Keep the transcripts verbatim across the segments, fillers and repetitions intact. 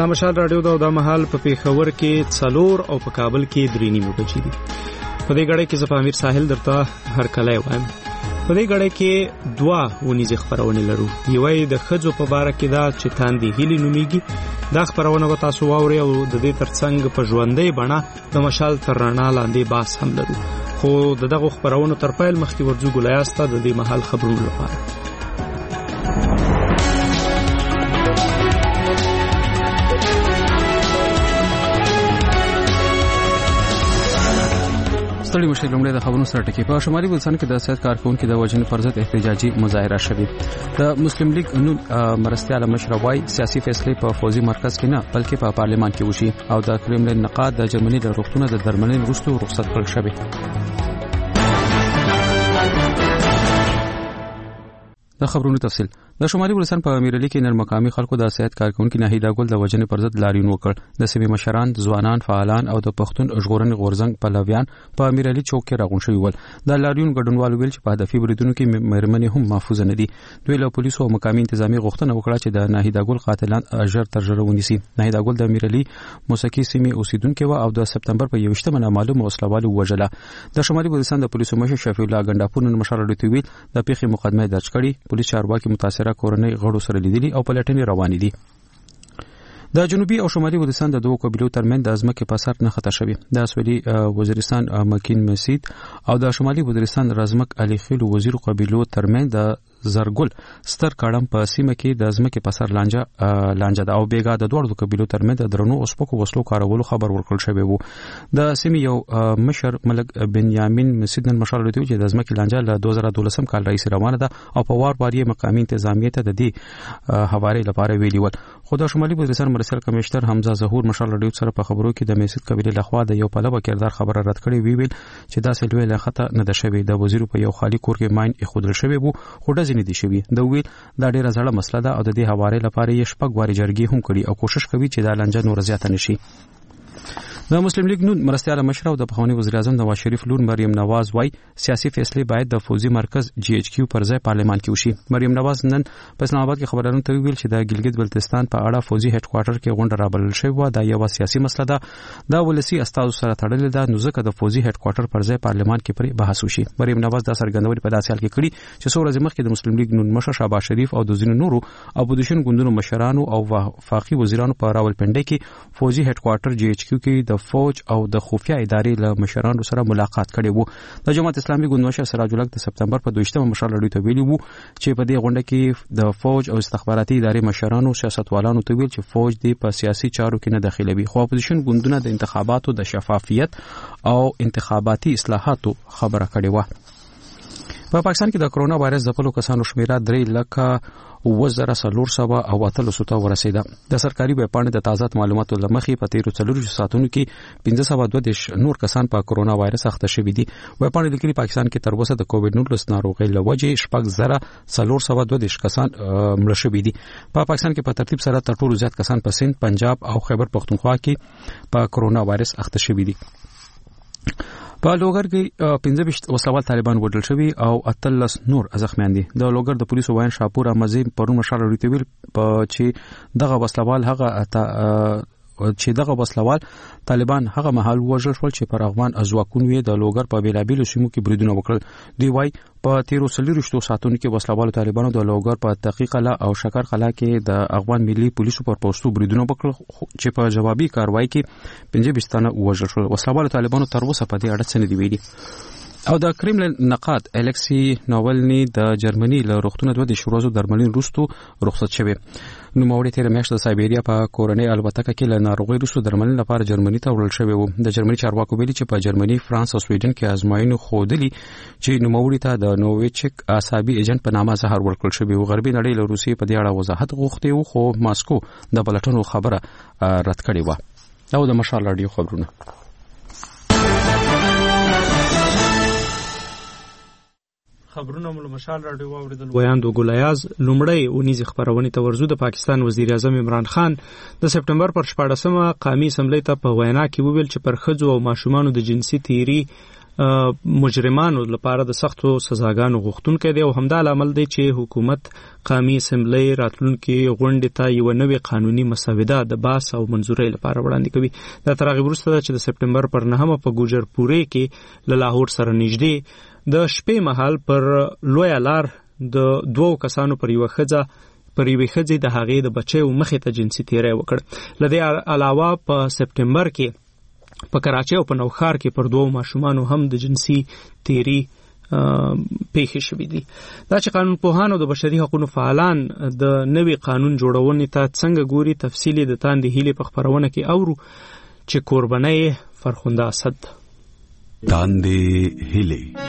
دا مشال رادیو دا د محل په پیښور کې څلور او په کابل کې درې نیمه بجې دي. په دې غړې کې زه په امیر ساحل درته هر کله وایم. په دې غړې کې دوا ونیزې خبرونه لرو. یوه د ښځو په باره کې دا چې تاندې هیلې نومیږي. دا خبرونه به تاسو واورئ او د دې ترڅنګ په ژوندۍ بڼه د مشال تر رڼا لاندې بحث هم لرو. خو د دغه خبرونو تر پیل مخکې ورځو ګلایاس ته د دې محل خبرونو لپاره. ستړي مشر لومړی د خبرونو سره ټکی. په شمالي بلوچستان کې د سیاست کارکونکو د وژنې پر ضد احتجاجي مظاهره شوې. د مسلم لیگ نون مرستیال مشر وای سیاسي فیصله په فوزي مرکز کې نه بلکې په پارلیمان کې وشي او د کرملین نقاد د جرمني د روغتون د درملنې وروسته رخصت کړل شوی. د خبرونو تفصیل. د شمالي بلوچستان په امیرعلی کې نر مقامي خلکو د سیاست کارکونکو ناهیده ګل د وژنې پر ضد لاریون وکړ. د سیمې مشران، ځوانان، فعالان او د پښتون ژغورنې غورځنګ پلویان په امیرعلی چوک کې راغون شوي ول. د لاریون ګډونوالو ویل چې په هدفي بریدونو کې مېرمنې هم محفوظ نه دي. دوی له پولیسو او مقامي انتظامی غوښتنه وکړه چې د ناهیده ګل قاتلان ژر تر ژره ونیسي. ناهیده ګل د امیرعلی موسیقي سیمې اوسیدونکو و او د سپتمبر په یوویشتمه نامعلومه وسلوالو وژله. د شمالي بلوچستان د پولیسو مشر شفیع الله ګنداپور نن مشر اډیټ ویل د پیښې مقدمه درج کړي. پولیس چارواکي متاثره کورنۍ غړو سره لیدلي او په لټنې روان دي. د جنوبي او شمالي بلوچستان د دوه قبیلو ترمنځ د ازمکه په اثر نه خطر شوی. د سویلي وزیرستان مکین مسید او د شمالي وزیرستان رزمک علي خیل وزیر قبیلو ترمنځ د زرګل ستر کړم په سیمه کې د ازمکه په اثر لانجه لانجه د او بیګا د دوه قبیلو ترمنځ د درنو او سپکو وسلو کارولو خبر ورکړل شوی وو. د سیمه یو مشر ملک بنیامین مسید نن مشر لري چې د ازمکه لانجه له دوه زره دولسم کال رئیس روانه ده او په وار واری مقامی انتظامیه ته د دې حواله لپاره ویلي ول. خو د شمالي وزیرستان مرسل کمشنر حمزه ظهور مشر لري سره په خبرو کې د مسید قبیله لخوا د یو پلوه کردار خبره رد کړي وی ویل چې دا سلوي له خطا نه ده شوی. د وزیر په یو خالی کور کې ماين اخودل شوی وو خو د ځینې دي شوی. د ویل دا ډیره زړه مسله ده او د دې حواله لپاره یې شپږ واري جرګې هم کړي او کوشش کوي چې دا لانجه نور زیاته نشي. د مسلم لیگ نون مرستیال مشر او د پخوانی وزیر اعظم نواز شریف لور مریم نواز وای سیاسي فیصله باید د فوزي مرکز جی ایچ کیو پر ځای پارلیمان کې وشي. مریم نواز نن په اسلام آباد کې خبرونه ته ویل چې د ګلګت بلتستان په اړه فوزي هډ کوارټر کې غونډه رابلل شوې و. دا یو سیاسي مسله ده. دا ولسی استاد سره تړلې ده نو ځکه د فوزي هډ کوارټر پر ځای پارلیمان کې پر بحث وشي. مریم نواز دا څرګندونه په داسې حال کې کړي چې څو ورځې مخکې د مسلم لیگ نون مشر شهباز شریف او د ځینو نورو اپوزیشن ګوندونو مشرانو او وفاقي وزیرانو په راولپنډي کې فوزي هډ کوارټر جی ایچ کیو کې د فوج او د خفیه ادارې له مشرانو سره ملاقات کړي وو. د جماعت اسلامي ګوند مشر سراج الحق د سپتمبر په دویشتمه مشر لړۍ ته ویلي وو چې په دې غونډه کې د فوج او استخباراتي ادارې مشرانو سیاستوالانو ته ویل چې فوج دې په سیاسي چارو کې نه دخیلوي. خو اپوزیشن ګوندونه د انتخاباتو د شفافیت او انتخاباتي اصلاحاتو خبره کړې و. په پاکستان کې د کرونا وایرس د خپل کسانو شمیره درې لکه وزره سلور سبا او اتلسو ته ورسیده. د سرکاري ویبپاڼې د تازه معلوماتو لمخې په تیرو څلورو ساعتونو کې پنځه سوه دوه دیرش نور کسان په کرونا وایرس اخته شوي دي. ویبپاڼې لیکلي پاکستان کې تر اوسه د کووډ نولس ناروغۍ له وجې شپږ زره څلور سوه دوه دیرش کسان مړه شوي دي. په پاکستان کې په ترتیب سره تر ټولو زیات کسان په سند، پنجاب او خیبر پختونخوا کې په کرونا وایرس اخته شوي دي. په لوګر کې پنځه ویشت وسلوال طالبان وژل شوي او اتلس نور زخمیان دي. د لوګر د پولیسو وایي شاپور امزي پرون مشر لري ویل چې دغه وسلوال هغه چې دغه وسلوال طالبان هغه محل وژل شول چې پر افغان ازواکون وی د لوګر په بیلابیلو سیمو کې بریدونه وکړل. دوی وایي په تیرو سلیرشتو ساتونو کې وسلوال طالبانو د لوګر په تحقیق قلا او شکر قلا کې د افغان ملي پولیسو پر پوسټو بریدونه وکړل چې په جوابي کاروایی کې پنځه بستانه وژل شول. وسلوال طالبانو تر اوسه په دې اړه څه نه دی ویلي. او د کرملین نقاد الکسی ناولنی د جرمني له روغتون دوه د شروزو درملین روستو رخصت شوی. نو موري تیر میاشت د سایبیریا په کورنۍ الوتکه کې له ناروغي روستو درملین لپاره جرمني ته وړل شوی وو. د جرمني چارواکو ویلي چې په جرمني، فرانس او سویډن کې آزموینې خودلی چې نو موري ته د نوویچک اعصابي ایجنټ په نامه زهر ورکړل شوی وو. غربي نړۍ له روسیې په دې اړه وضاحت غوښتي وو خو ماسکو د بلټونو خبره رد کړې و. دا د مشال رادیو خبرونه. خبرونه مول مشال رادیو اوریدل. ویاندو ګلایاز لومړی اونیزه خبرونه ته ورزو د پاکستان وزیر اعظم عمران خان د سپټمبر پر شپاړسمه قومي اسمبلی ته په وینا کې وویل چې پر ښځو او ماشومانو د جنسي تیری مجرمانو لپاره د سختو سزاګانو غوښتونکی دی او همدا لامل دی چې حکومت قومي اسمبلی راتلونکي غونډې ته یو نوې قانوني مسوده د باس او منزورۍ لپاره وړاندې کوي. دا تر هغې وروسته چې د سپټمبر پر نهمه په ګوجرپورې کې له لاهور سره نږدې د شپې مهال پر لویه لار د دوو کسانو پر یوه ښځه پر یوې ښځې د هغې د بچیو مخې ته جنسي تیری وکړ. له دې علاوه په سپټمبر کې په کراچۍ او په نوښار کې پر دوو ماشومانو هم د جنسي تیری پیښې شوې دي. دا چې قانون پوهان او د بشري حقوقو فعالان د نوي قانون جوړونې ته څنګه ګوري، تفصیل د تاندې هیلې په خپرونه کې اورو چې کوربنۍ فرخنده اسد. تاندې هیلې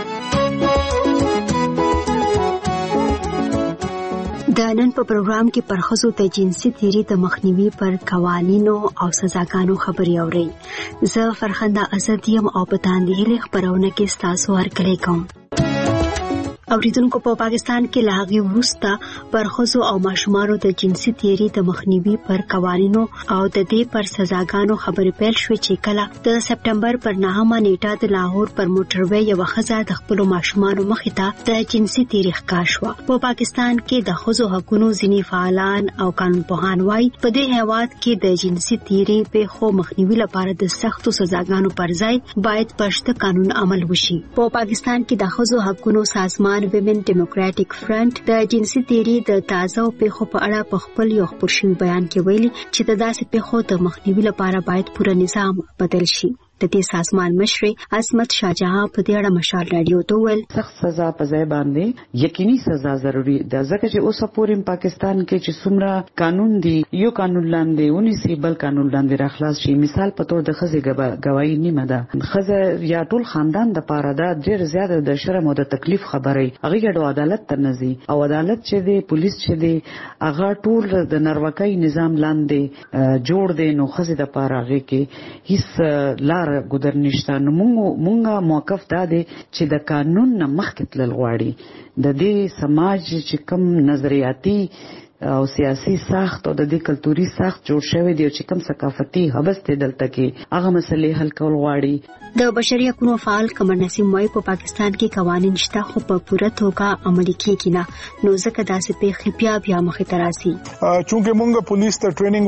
د نن په پروګرام کې پر ښځو د جنسي تیری د مخنیوي پر قوانینو او سزاګانو خبرې اورئ. زه فرخنده اسد یم او په تاندې هیلې خپرونه کې ستاسو هرکلی کوم. اوریدونکو، په پاکستان کې له هغې وروسته پر ښځو او ماشومانو د جنسي تیری د مخنیوي پر قوانینو او د دې پر سزاګانو خبرې پیل شوې چې کله د سپټمبر پر نهمه نیټه د لاهور پر موټروي یوه ښځه د خپلو ماشومانو مخې ته د جنسي تیری ښکار شوه. په پاکستان کې د ښځو حقوقو ځینې فعالان او قانونپوهان وایي په دې هېواد کې د جنسي تیری پیښو مخنیوي لپاره د سختو سزاګانو پر ځای باید په شته قانون عمل وشي. په پاکستان کې د ښځو حقوقو سازمان ویمن ډیموکراټک فرنٹ د جنسي تیری د تازه پیښو په اړه په خپل یو خپور شوی بیان کې ویلي چې د داسې پیښو د مخنیوي لپاره باید پوره نظام بدل شي. د دې سازمان مشر عصمت شاهجهان په دې اړه مشال رادیو ته ویل سخت سزا په ځای باندې یقیني سزا ضروری ده، ځکه چې اوس پورې پاکستان کې چې څومره قانون دی یو قانون لاندې ونی سی بل قانون لاندې راخلاص شي. مثال په تور د خزې گواہی نیمه ده، خزه یا ټول خاندان د پاره ده ډیر زیاته د شرم او د تکلیف خبري هغه د عدالت ته نزي او عدالت چې دی پولیس چې دی هغه ټول د نروکای نظام لاندې جوړ دی، نو خزه د پاره هغه کې هیڅ لار ګذر نشته. نو مونږ مونږه موقف دا دی چې د قانون نه مخکې تلل غواړي. د دې سماج چې کوم نظریاتي او سیاسي ساخت او د دې کلتوري ساخت جوړ شوی دی چې کوم ثقافتي حبس ته دلته کې هغه مسلې حل کول غواړي. د بشري حقوقو فعال قمر نسیم وايي په پاکستان کې قوانين شته خو په پوره توګه عملي کیږي نه، نو ځکه داسې پیښې بیا بیا مخې ته راځي. چونکه مونږ پولیس ته ټریننګ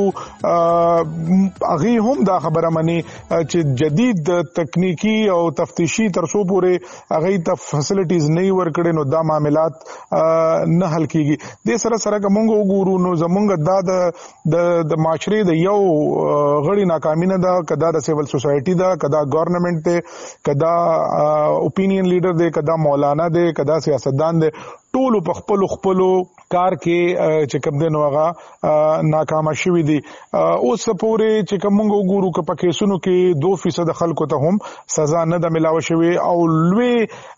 ورکوو، هغه هم دا خبره مني چې جدید تکنیکی او تفتیشي ترڅو پورې هغه ته فیسیلیټیز نه ورکړي نو دا معاملات نه حل کیږي. د سره سره کومه وګورو نو زمونږ دا د د معاشري د یو غړي ناکامي نه ده، کدا د سیول سوسایټي ده، کدا گورنمنٹ دے، کدا اوپینین لیډر دے، کدا مولانا دے، کدا سیاستدان دے، ټول په خپل خپل کار کې چې کوم دین واغه ناکام شوي دي. اوس پورې چې کوم وګورو ک په کیسونو کې دو فیصد خلکو ته هم سزا نه ده ملاوي شوی او لوی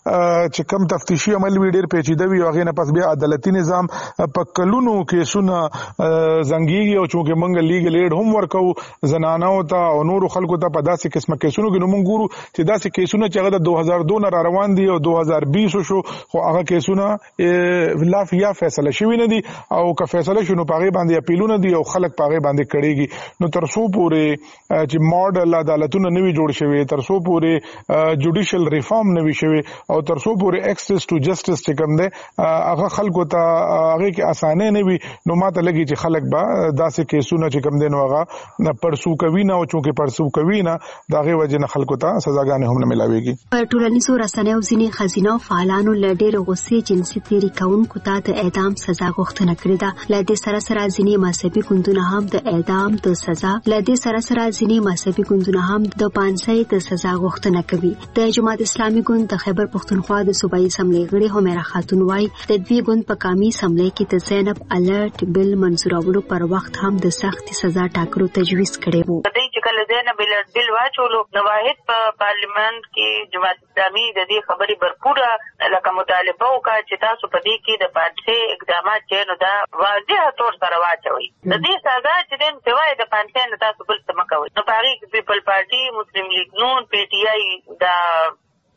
چې کوم تفتیشي عمل وی ډیر پیچیده وی هغه نه پس بیا عدالتي نظام په کلونو کیسونه زنګيږي او چې موږ لیګل ایډ هم ورکو زنانو ته او نور خلکو ته په داسې قسمه کیسونو کې موږ ګورو چې داسې کیسونه چې هغه د دوه هزار دوه نه روان دي او دوه هزار بیست شو خو هغه کیسونه لا فیا فیصله شوی نه دي او که فیصله شنو پاغه باندې اپیلونه دي او خلک پاغه باندې کړيږي. نو ترڅو پورې چې ماډل عدالتونه نوي جوړ شوي، ترڅو پورې جوډیشل ریفارم نوي شوي او ترڅو پورې ایکسس ټو جسټس چې کوم دی هغه خلکو ته هغه کې اسانه نه وي، نو ماته لګي چې خلک به داسې کیسونه چې کوم دی نو هغه پرسو کوي نه او چونکه پرسو کوي نه داغه وجه نه خلکو ته سزاګانې هم نه ملاويږي. پر ټولنیزو رسنیو ځینې خزینه فعالانو لډېر غصې جنسي تیری کوونکو ته د اعدام سزا غوښتنه کړې ده. له دې سره سره ځینې مذهبي ګوندونه هم د اعدام د سزا له دې سره سره ځینې مذهبي ګوندونه هم د پانسۍ د سزا غوښتنه کوي. د جماعت اسلامي ګوند د خیبر پښتونخوا د صوبایي اسمبلی غړي همیرا خاتون وايي د دوی ګوند په قومي اسمبلی کې د زینب الرټ بل منظورولو پر وخت هم د سخت سزا ټاکلو تجویز کړی وو. کله زینب الرټ بل واچولو نو واحد په پارلیمنت کې جماعت اسلامي د دې خبرې برپوره لکه مطالبه وکړه چې تاسو په دې کې د پانسۍ اقدامات چې نو دا واضح طور سره واچوي. د دې سزا چې دین سوای د پانسۍ نه تاسو بل څه مکوئ. نو په هغې کې پیپل پارټي، مسلم لیگ نون، پی ټي آی دا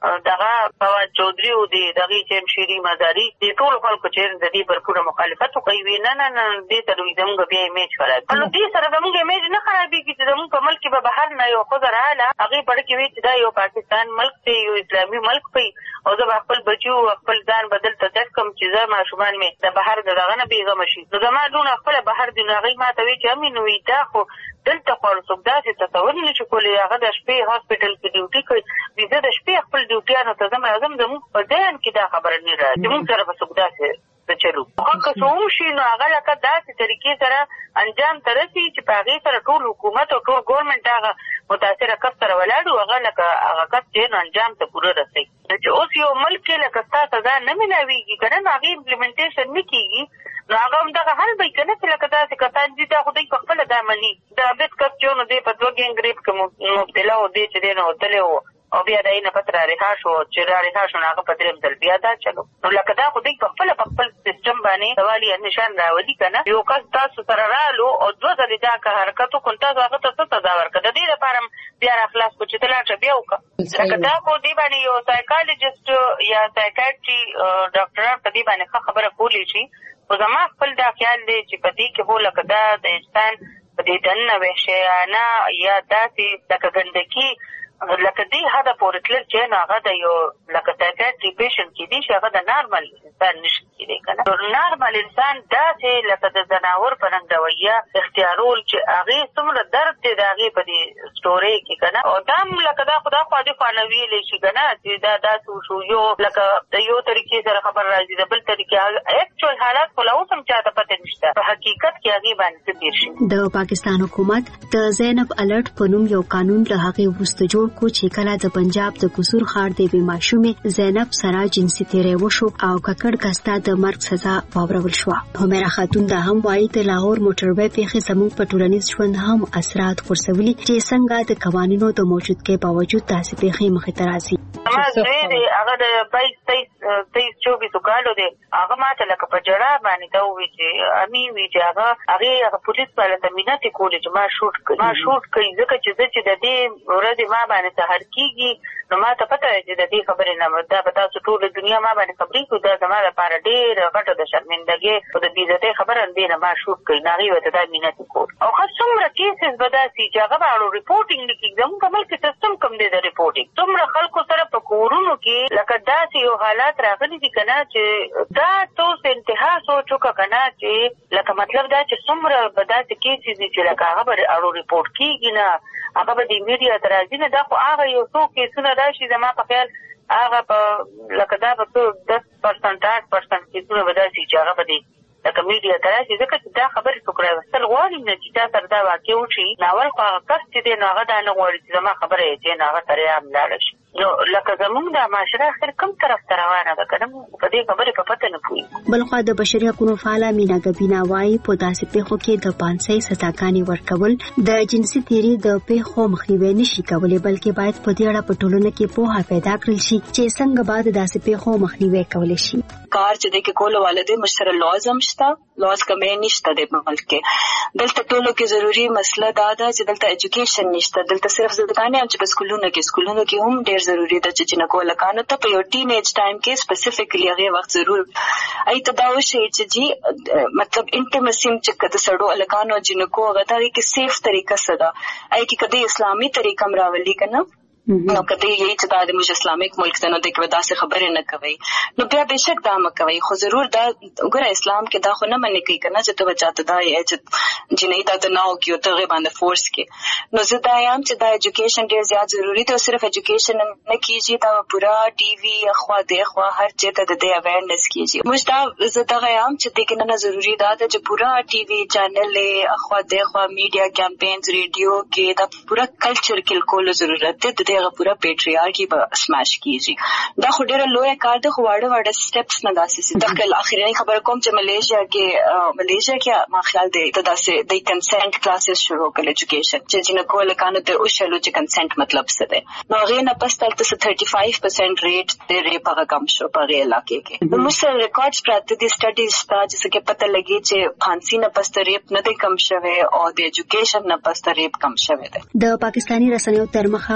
دغه فواد چودري او د دغه جمشيري مزاري د ټول خلکو چې د دې پر مخالفت کوي نه نه نه دې ته دوی زموږ بیا ایمیج خراب نو دې سره زموږ ایمیج نه خرابېږي چې زموږ په ملک به بهر نه یو خزر حاله هغه په کې وی چې دا یو پاکستان ملک دی یو اسلامي ملک دی او زه خپل بچو خپل ځان بدل ته تک کوم چې زه ماشومان مې د بهر دغه نه بیغم شي نو زما دونه خپل بهر دی هغه ما ته وی چې امین وی دا خو دلته خو څوک داسې تصور نه شي کولی هغه د شپې هاسپټل کې ډیوټي کوي دې د شپې خپل ډیوټیانو ته زما اعظم زموږ په ذهن کې دا خبره نه راځي موږ سره به څوک داسې چلو هغه څوم شي نو هغه لکه داسې طریقې سره انجام ته رسي چې په هغې سره ټول حکومت او ټول ګورنمنټ هغه متاثره کس سره ولاړ هغه لکه هغه کس چې نو انجام ته پوره رسي چې اوس یو ملک کې لکه ستا سزا نه ملاویږي که نه نو هغې امپلیمنټیشن نه کېږي نو هغه همدغه حل به وي که نه چې لکه داسې کسان دي دا خو دوی په خپله دا مني د عابد کس چې نو دی په دوه ګینګ ریپ کې مبتلا و دی چې دی نو وتلی و او بیا د یې نه پس را رها شو چې را رها شو نو هغه په درېیم ځل بیا دا چلو نو لکه دا خو دوی په خپله په خپل سیسټم باندې سوالي نشان راولي که نه یو کس تاسو سره رالو او دوه ځلې دا که حرکت وکړو تاسو هغه ته څه سزا ورکړه د دې لپاره بیا را خلاص کړو چې ته لاړ شه بیا وکړه لکه دا خو دې باندې یو سایکالوجسټ یا سایکاټري ډاکټران په دې باندې ښه خبره کولی شي خو زما خپل دا خیال دی چې په دې کې خو لکه دا د انسان په دې دننه وحشیانه یا داسې لکه ګندګي لکه دې حده پورې تلل چې نو هغه د یو لکه سایکاټري پیشنټ کېدی شي هغه د نارمل انسان نشي کېدی که نه نارمل انسان داسې لکه د ځناور په رنګ رویه اختیارول چې هغې څومره درد دی د هغې په دې سټورۍ کې که نه او دا هم لکه دا خو دا خوا دې خوا نه ویلی شي که نه چې دا داسې وشو یو لکه د یو طریقې سره خبر راځي د بل طریقې اکچوال حالات خو لا اوس هم چاته پته نشته په حقیقت کې هغې باندې څه تېر شي د پاکستان حکومت د زینب الرټ په نوم یو قانون له هغې وروسته جوړ کو چې کله د پنجاب د قصور ښار د بې ماشومې زینب سره جنسي تیری وشو او ککړ کستا د مرګ سزا واورول شوه همیرا خاتون دا هم وایي د لاهور موټروي پیښې زموږ په ټولنیز ژوند هم اثرات غورځولي چې څنګه د قوانینو د موجودګۍ باوجود داسې پیښې مخې ته راځي زما زوی دی هغه د بایس تیس تیس چوبیسو کالو دی هغه ماته لکه په جړا باندې دا ووایي چې امي وي چې هغه هغې هغه پولیس والا ته منتې کولې چې ما شوټ کوي ما شوټ کوي ځکه چې زه چې د دې ورځې ما باندې سهار کېږي نو ما ته پته چې د دې خبرې نه دا به تاسو ټوله دنیا ما باندې خبرې کوي دا زما لپاره ډېره غټه د شرمندګۍ او د بېعزتۍ خبره دې نه ما شوټ کوي نو هغې ورته دا منتې کول او ښه څومره کیسز به داسې چې هغه به اړو رپورټینګ نه کېږي زموږ په ملک کې سیسټم کوم دی د رپورټینګ څومره خلکو سره په کورونو کې لکه داسې یو حالات راغلي دي که نه چې دا توس انتها سوچ وکړه که نه چې لکه مطلب دا چې څومره به داسې کیسز دي چې لکه هغه به اړو رپورټ کېږي نه هغه به د میډیا ته راځي نه دا خو هغه یو څو کیسونه راشي زما په خیال هغه په لکه دا به څو دس پرسنټ آټ پرسنټ کیسونه به داسې چې هغه به د لکه میډیا ته راشي ځکه چې دا خبرې څوک راوستل غواړي نه چې چا سره دا واقع وشي ناول خو هغه کس چې دی نو هغه دا نه غواړي چې زما خبره یې چې نو هغه سره یې هم لاړه شي نو لکه زموږ دا معاشره اخر کوم طرف ته روانه ده که نه په دې خبرې په پته نه پوهېږو بلخوا د بشري حقونو فعاله مینا ګبینا وایي په داسې پیښو کې د پانسۍ سزاګانې ورکول د جنسي تیري د پیښو مخنیوی نشي کولی بلکې باید په دې اړه په ټولنه کې پوهه پیدا کړل شي چې څنګه باید داسې پیښو مخنیوی کولی شي کار چې د کې کول والده مشترک لاز هم شته لاز کمې نشته د ملک کې دلته ټولو کې ضروری مسله دا ده چې دلته ایجوکیشن نشته دلته صرف زدګانې هم چې په سکولونو کې سکولونو کې هم ډېر ضروری ده چې جنکو لکانو ته په یو ټین ایج ټایم کې سپیسیفیکلی هغه وخت ضرور ای ته دا وشي چې جی مطلب انټیمسی چې د سړو لکانو جنکو هغه ته کې سیف طریقه سره ای کې کدی اسلامي طریقه مراولي کنه نو کته یې چې دا د موږ اسلامیک ملک ته نو د کې داسې خبرې نه کوي نو بیا بهشک دا م کوي خو ضرور دا وګوره اسلام کې دا خو نه منې کوي کنه چې ته بچاته دا یې چې جنې دا د ناو کې ته باندې فورس کې نو زه دا یم چې دا ایجوکیشن ډېر زیات ضروری دی او صرف ایجوکیشن نه کیږي دا پورا ټي وي اخوا د اخوا هر چیرته د دې اویرنس کیږي موږ دا زه دا یم چې د کې نه ضروری دا چې پورا ټي وي چینل اخوا د اخوا میډیا کمپاینز ریډیو کې دا پورا کلچر کې کول ضرورت دی دغه پورا پیټریارکی به سماش کیږي دا خو ډېر لوی کار دی خو واړه واړه سټیپس نه داسې تکل اخیری خبر کوم چې ملیشیا کې ملیشیا کې ما خیال دی ته داسې د کنسنت کلاسز شروع کړل ایجوکیشن چې جنکو لکانو ته او شلو چې کنسنت مطلب څه دی نو هغه نه پس تلته thirty-five percent ریټ د ریپ هغه کم شو په علاقې کې نو موږ ریکارډز پراته دي سټډیز تا چې کې پته لګي چې فانسی نه پس ریپ نه دی کم شوی او د ایجوکیشن نه پس ریپ کم شوی دی د پاکستانی رسنیو تر مخه یوازې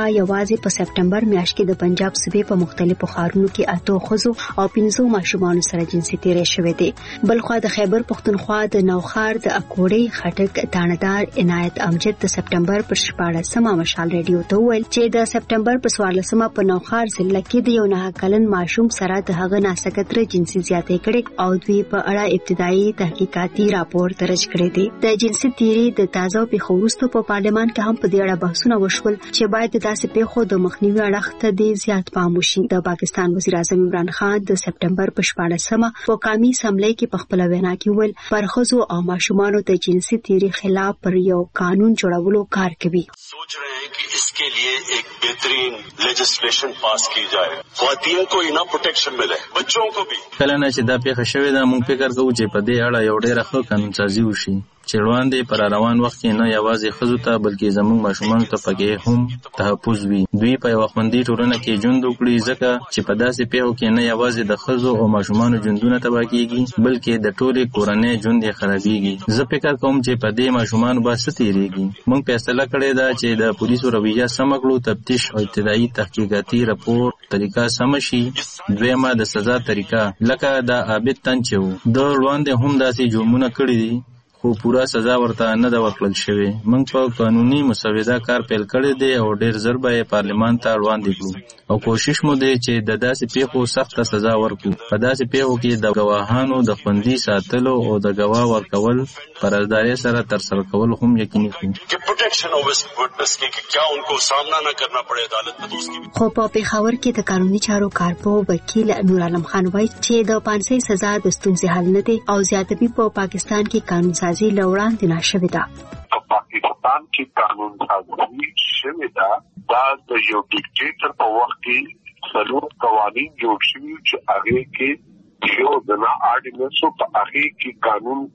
یوازې په سپټمبر میاشت کې د پنجاب صوبې په مختلفو ښارونو کې اتو ښځو او پنځو ماشومانو سره جنسي تیری شوې دي. بلخوا د خیبر پښتونخوا د نوخار د اکوړې خټک دانهدار عنایت امجد د سپټمبر پر شپاړسمه مشال ریډیو ته وویل چې د سپټمبر په څوارلسمه په نوخار ضلع کې د یو نه کلن ماشوم سره د هغه ناسکتره جنسي زیاتې کړې او دوی په اړه ابتدایي تحقیقاتي راپور درج کړی دی. د جنسي تیری د تازه پیښو وروسته په پارلمان کې هم په دې اړه بحثونه وشول چې باید داسې پیښو د مخنیوي اړخ ته د زیات پام وشي. د پاکستان وزیر اعظم عمران خان د سپټمبر په شپاړسمه په قومي اسمبلی کې په خپل وینا کې ویل پر ښځو او ماشومانو د جنسي تیری خلاف پر یو قانون جوړولو کار کوي. सोच रहे हैं कि इसके लिए एक बेहतरीन लेजिस्लेशन पास की जाए, ख्वातीन को इना प्रोटेक्शन मिले, बच्चों को भी. کله نه چې دا پیښه شوې ده موږ فکر کوو چې په دې اړه یو ډېر ښه قانون سازي وشي چې وړاندې پر روان وخت کې نه یوازې ښځو ته بلکې زموږ ماشومانو ته پکې هم تحفظ وي. دوی په یوه خوندي ټولنه کې ژوند وکړي ځکه چې په داسې پیښو کې نه یوازې د ښځو او ماشومانو ژوندونه تباه کیږي بلکې د ټولې کورنۍ ژوند یې خرابېږي. زه فکر کوم چې په دې ماشومانو به څه تېرېږي. موږ فیصله کړې ده چې د پولیسو رویه سمه کړو، تفتیش او ابتدایي تحقیقاتي راپور طریقه سمه شي. دویمه د سزا طریقه لکه د عابد تن چې و د وړاندې هم داسې جرمونه کړي دي خو پورا سزا ورته نه ده ورکړل شوې. موږ په قانوني مسوده کار پیل کړی دی او ډېر ژر به یې پارلمان ته وړاندې کړو او کوشش مو دی چې د داسې پیښو سخته سزا ورکړو. په داسې پیښو کې د ګواهانو د خوندي ساتلو او د ګواه ورکول په رازدارۍ سره ترسره کول هم یقیني کړو. خو په پېښور کې د قانوني چارو کارپوه وکیل نور عالم خان وایي چې د پانسۍ سزا د ستونزې حل نه دی او زیاتوي په پاکستان کې قانون سازي لوړان دي نشوي ده. په پاکستان کې قانون سازي شوی ده. دا د یو ډیکټیټر په وخت کې څلور قوانین جوړ شوي چې هغه کې یو زنا آرډیننس په هغه کې قانون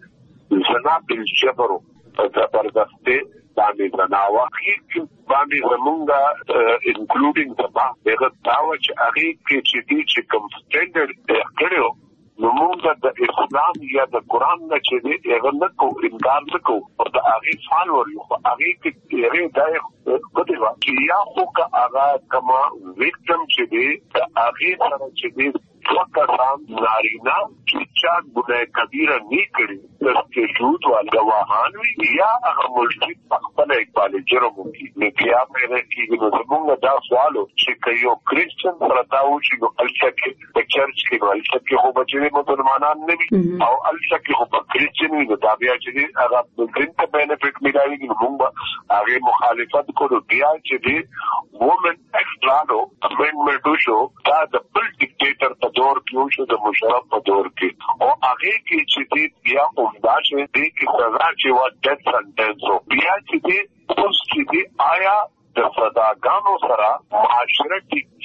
کې زنا بالجبر او زبردستی باندې زنا واقعي باندې زمونږه انکلوډینګ زبا دغه داوا چې هغه کې چې دې چې کوم سټانډرډ کړو نو موږ د اسلام یا د قرآن نه چې دې هغه نه کو انکار نه کو او د هغه فالوور یو هغه کې هغه دای کوته وا چې یا خو کا هغه کما ویکټم چې دې د هغه سره چې دې وکړم نارینا چې چا ګناه کبیره نه کړی د شهود او گواهان وی یا هغه ملکی خپل اقبال جرم وکړي. نو بیا مې کې نو زموږ دا سوالو چې یو کرسچن پرتاو چې نو الشکه په چرچ کې نو الشکه خو بچي مسلمانان نه وي او الشکه خو په کرسچن وي نو دا بیا چې هغه ګرین ته بینیفټ ملایي نو موږ هغه مخالفت کوو. بیا چې دی وومن ایکسټرانو امندمنت شو دا د بل ډیکټیټر په دور کې شو د مشرف په دور کې او هغه کې چې دی بیا عمدا شه دی کې سزا چې وا ډیث سنټنس او بیا چې دی اوس چې دی آیا د سزاګانو سره معاشره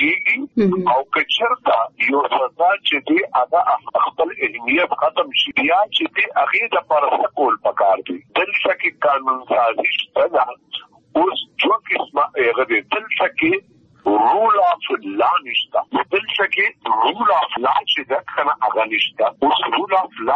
کېږي او کچرتا یو سزا چې دی هغه خپل اهمیت ختم شي بیا چې دی هغه د پر کول پکار دی. دلته کې قانون سازي شته اوس جو قسمه هغه دلته کې رول اف لا نشتا دلته کې رول اف لا چې دا کنه هغه نشتا. اوس رول اف لا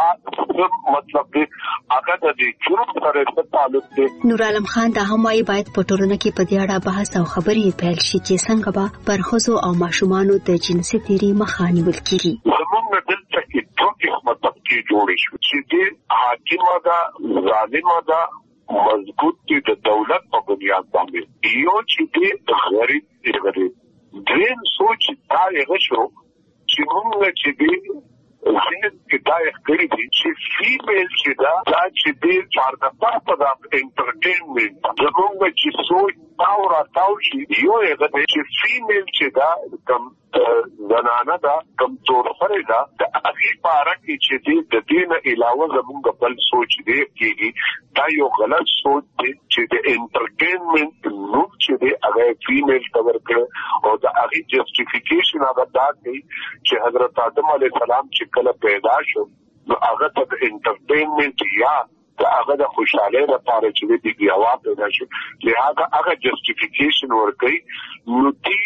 مطلب دی هغه د جرم سره تعلق دی. نور عالم خان دا هم وايي باید په ټولنه کې په دې اړه بحث او خبرې پیل شي چې څنګه به پر ښځو او ماشومانو د جنسي تیری مخه نیول کیږي. زموږ دلته کې دوه قسمه طبقې جوړې شوې چې دی حاکمه ده ظالمه ده مضبوط دی د دولت په بنیاد باندې یو چې دی غریب دی غریب دریم سوچ دا یې شو چې موږ چې دی ځینې کې دا یې کړی دي چې فیمیل چې دا دا چې دی چار دفعه په دا انټرټینمنټ زموږ چې سوچ تاو را تاو شي یو یې دا چې فیمیل چې دا کم زنانه دا کم تور سره دا د هغې په اړه کې چې دی د دې نه علاوه زموږ بل سوچ دی کېږي دا یو غلط سوچ دی چې د انټرټینمنټ نوم چې دی هغه فیمیل ته ورکړه او د هغې جسټیفیکیشن هغه دا کوي چې حضرت آدم علیه السلام چې کله پیدا شو نو هغه ته د انټرټینمنټ یا د هغه د خوشحالۍ لپاره چې دی بیا هوا پیدا شو لهغه هغه جسټیفیکیشن ورکوي. نو دی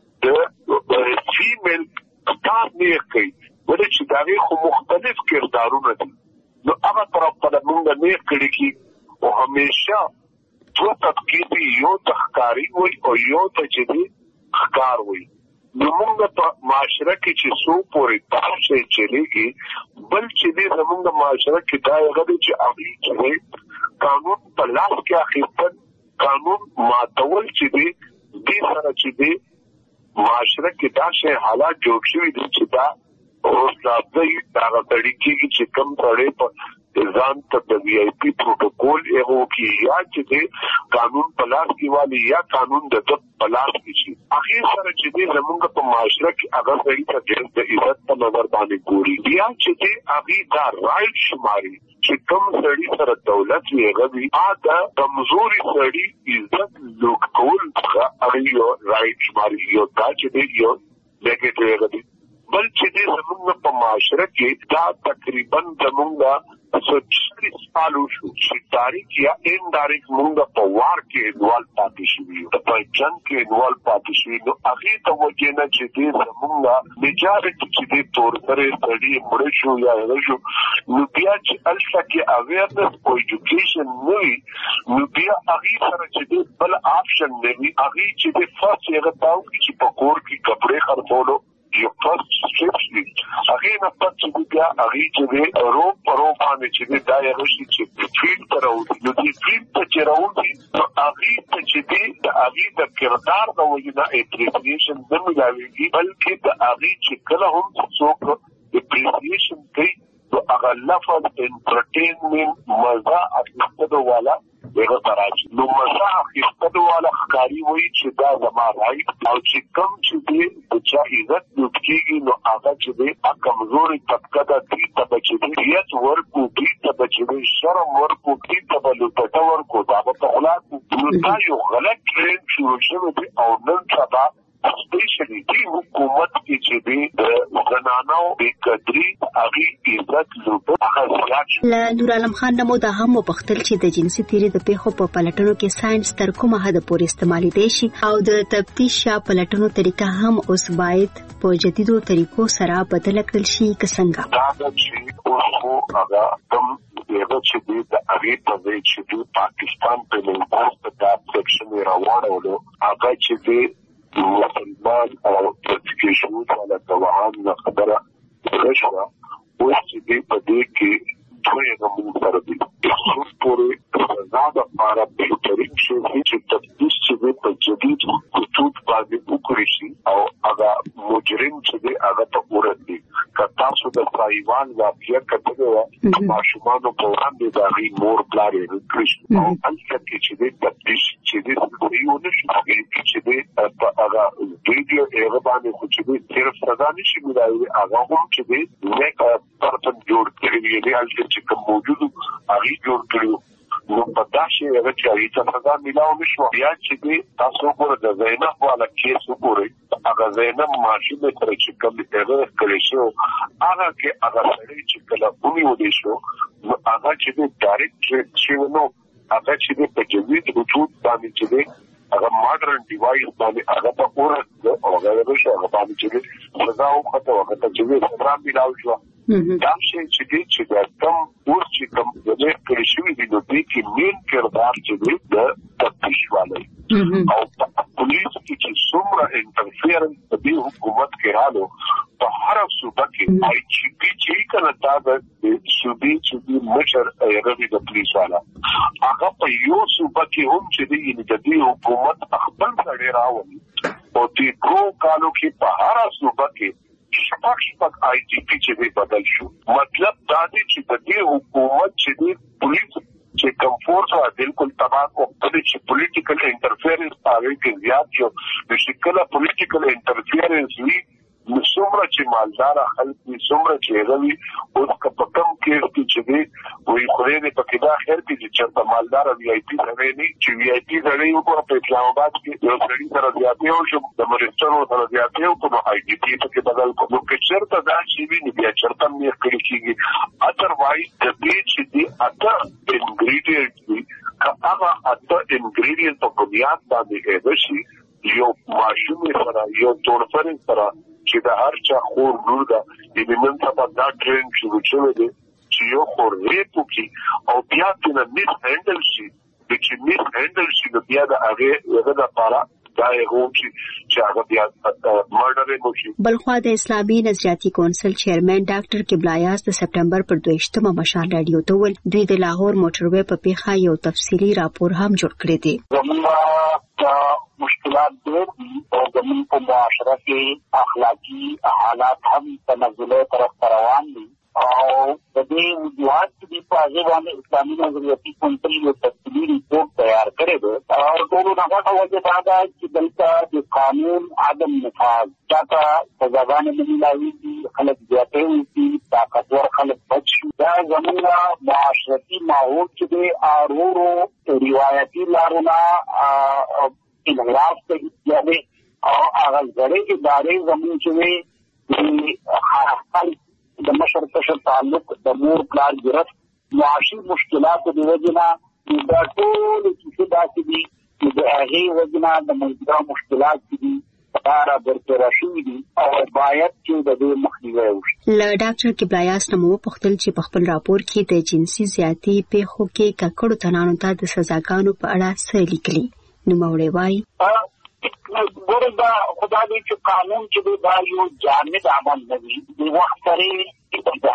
د فیمیل کار نه کوي ولې چې دا غي خو مختلف کردارونه دي نو هغه طرف ته موږ نه کړی کی او همیشه دوه طبقې دي، یو ته ښکاري وایي او یو ته چې دی ښکار وایي. نو موږ په معاشره کې چې څو پورې دا شی چلېږي، بل چې دی زموږ معاشره کې دا هغه دی چې هغوی چې دی قانون په لاس کې اخیستل، قانون ماتول چې دی دې سره چې دی معاشره کې دا شی حالات جوړ شوي دي چې دا اوس راځي هغه سړي کېږي چې کوم سړی په ځان ته د وی آی پي پروتوکول هغه وکړي یا چې دی قانون په لاس کې والي یا قانون د ده په لاس کې شي. هغې سره چې دی زموږ په معاشره کې هغه سړي ته ډېر د عزت په نظر باندې ګوري، بیا چې دی هغې دا رایټ شماري چې کوم سړي سره دولت وي هغه وي د کمزوري سړي عزت لوټ کول هغه یو رایټ شماري، یو دا چې دی یو نیګیټیو هغه دی. بل چې دی زموږ په معاشره کې دا تقریبا زموږ چالیس سالو شو چې تاریخ یا انډایرکټ موږ په وار کې انوالو پاتې شوي یو، په جنګ کې انوالو پاتې شوي. نو هغې ته وجې نه چې دی زموږ میجارټي چې دی تورسرې سړي مړه شو یا هغه شو، نو بیا چې هلته کې اویرنس او ایجوکیشن نه وي، نو بیا هغې سره چې دی بل آپشن نه وي. هغې چې دی فرسټ هغه ته وکړي چې په کور کې کپړې خرڅولو یو فرسټ سټیپس دي، هغې نه پس چې دی بیا هغې چې دی رو په رو باندې چې دی دا هغه شي چې فیلډ ته راوځي. نو دې فیلډ ته چې راوځي نو هغې ته چې دی د هغې د کردار د وجې نه اپریسیشن نه میلاوېږي، بلکې د هغې چې کله هم څوک اپریسیشن کوي نو هغه لفظ انټرټینمنټ مزه اخیستلو والا هغه ته راځي. نو مزه اخیستلو والا ښکاري وایي چې دا زما رایټ، او چې کوم چې دی د چا عزت لوټ کېږي نو هغه چې دی کمزورې طبقه ده، دې ته به چې دی هویت ورکړو، دې ته به چې دی شرم ورکړو، دې ته به لوټه ورکړو، دا به په غلا کړو. نو دا یو غلط ټرینډ شروع شوی دی او نن سبا سپیشلی دی حکومت کې چې دی د زنانو بېقدري هغې عزت لوټه هغه زیات شو. له نور عالم خان نه مو دا هم وپوښتل چې د جنسي تیري د پیښو په پلټنو کې ساینس تر کومه حده پورې استعمالیدای شي او د تفتیش یا پلټنو طریقه هم اوس باید په جدیدو طریقو سره بدله کړل شي که څنګه؟ دا ده چې اوس خو هغه کوم هغه چې دی د هغې په ځای چې دی پاکستان په لنګوس په دا سیکشن یې راواړولو، هغه چې دی مسلمان او پرتیکیشنون والا گواهان نه خبره هغه شوه. اوس چې دی په دې کې دوی زموږ سره دي څو پورې سزا دپاره بهترین شی چې تفتیش چې دی په جدید خطوط باندې وکړی شي او هغه مجرم چې دی هغه ته ورسي. که تاسو د سایوان واقعه کتلې وه، ماشومانو په وړاندې د هغې مور پلار یې کړی شي او هلته کې چې دی تفتیش چې دی صحیح ونه شي، هغې کې چې دی په هغه ویډیو هغه باندې خو چې دی صرف سزا نه شي میلاوي، هغه هم چې دی نیک پرسن جوړ کړی وي، هغې هلته چې کوم موجود هغې جوړ کړي وو. نو په دا شی هغه چې هغې ته سزا میلاو نه شوه. بیا چې دی تاسو وګورئ د زینب والا کیس وګورئ، هغه زینب ماشومې سره چې کوم هغه کړی شو، هغه کې هغه سړی چې کله ونیولی شو نو هغه چې دی ډایرکټ ټریټ شوی نو هغه چې دی په جدید وجود باندې چې دی هغه ماډرن ډیوایس باندې هغه ته ورسېده او هغه هغه شو هغه باندې چې دی سزا وخته، هغه ته چې دی سزا میلاو شوه. دا شی چې دی چې دا کم اوس چې کوم ځای کړی شوي دي نو دې کې مین کردار چې دی د تفتیش والی او په پولیس کې چې څومره انټرفیرنس په دې حکومت کې رالو، په هره صوبه کې آی جي پي چې کنه دا د صوبې چې دی مشر هغه دی د پولیس والا، هغه په یو صوبه کې هم چې دی یعنې د دې حکومت خپل سړی راولي او دې دوو کالو کې په هره صوبه کې شپږ شپږ آی جي پي چې دی بدل شو. مطلب دا دی چې د دې حکومت چې دی پولیس چې کوم فورس وه بلکل تباه وختلې چې پولیټیکل انټرفیرنس په هغې کې زیات شو. نو چې کله پولیټیکل انټرفیرنس وي نو څومره چې مالداره خلک وي، څومره چې هغه وي، اوس که په کوم کیس کې چې دی وایي خدای دې پکې دا خیر کړي چې چېرته مالداره وي آی پي سړی نه وي، چې وي آی پي سړی وګوره په اسلام آباد کې یو سړي سره زیاتې وشو، د مرستانو سره زیاتې وکړو نو آی ډي پي پکې بدل کړو. نو که چېرته دا شي وي نو بیا چېرته هم یې کړی کېږي. ادروایز د دې چې دی اته انګریډینټ وي، که هغه اته انګریډینټ په بنیاد باندې هغه شي، یو ماشومې سره یو تورسرې سره چې د هر چا خور لور ده، یعنې نن سبا دا ټرینډ شروع شوی دی چې یو خور ریپ وکړي او بیا ترېنه میس هینډل شي، د چې میس هندل شي د بیا د هغه هغه د پاره دا یو چې هغه بیا مرډر موشي. بلخوا د اسلامي نظریاتي کونسل چیرمن ډاکټر قبلایاس د سپټمبر پر دویشتمه مشال رادیو ته ول دوی د لاهور موټروي په پیښه یو تفصیلی راپور هم جوړ کړی دی. مشکلات ډېر دي او زموږ په معاشره کې اخلاقي حالات هم تنزله طرف روان دي او د دې وجوهات چې په هغه باندې اسلامي نظریاتي کونسل یو تفصیلي ریپورت تیار کړی دی او ټولو هغه وجه دا ده چې دلته د قانون عدم نفاذ چاته سزاګانې نه ملایي خلک زیاتې وي طاقتور خلک بچ شي دا زموږ معاشرتي ماحول چې دی ارورو روایتي لارونه انحراف ته یادې او هغه غړي ادارې زموږ چې وي د مشر کشر تعلق د مور پلار ګرفت معاشي مشکلات د وجنا د ټول څه داسې دي چې د هغه وجنا د موجوده مشکلات دي لپاره برطرف شي دي او باید چې د دې مخنیوي وشي. ل ډاکټر قبلایاس نمو پختل چې په خپل راپور کې د جنسي زیاتی پیښو کې ککړو تنانو ته د سزاګانو په اړه څه لیکلي نو موري وای ګوردا خدای دې چې قانون چې دا یو جامد عمل دی د وخت سره په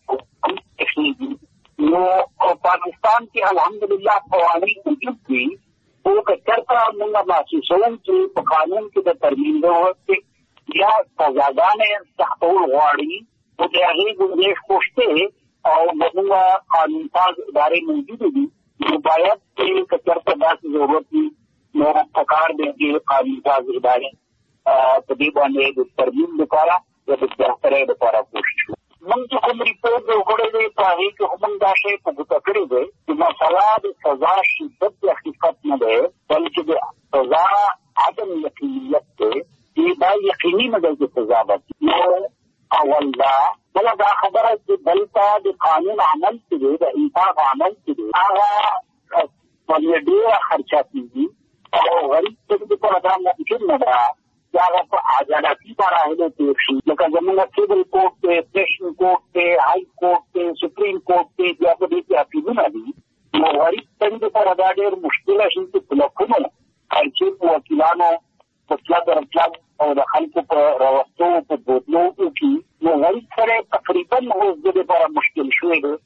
ځای نو پاکستان کې الحمدلله قوانین موجود دي او کچرتا موږ محسوسوم چې په قانون کې د ترمیم د وخت یا سزاګانې تحول غواړي او د هغې ګنجایش شته او موږ قانون ساز ادارې موجود دي نو باید چې کچرتا داسې ضرورت وي نو پکار دی چې قانون ساز ادارې په دې باندې د ترمیم لپاره د بهترۍ لپاره کوشش وکړي. موږ چې کوم ریپورټ وکړی دی په هغې کې هم دا شی په ګوته کړی دی چې مسله د سزا شدت د حقیقت نه دی بلکې د سزا عدم یقینیت دی چې دا یقیني نه دی چې سزا به نو اول دا بله دا خبره چې دلته د قانون عمل چې دی د انصاف عمل چې دی هغه باندې ډېره خرچه کېږي او غریب ته د پاره دا ممکن نه ده چې هغه په عدالتي مراحلو تېر شي لکه زموږ سیول کورټ دی سیشن کورټ دی های کورټ دی سپریم کورټ دی بیا په دې کې اپیلونه دي نو غریب ته د پاره دا ډېر مشکله شي چې پلکونو چې په وکیلانو په طلب راتلب او د خلکو په راوستو په بوتلو کې نو غریب سره تقریبا اوس د لپاره مشکل شوی دی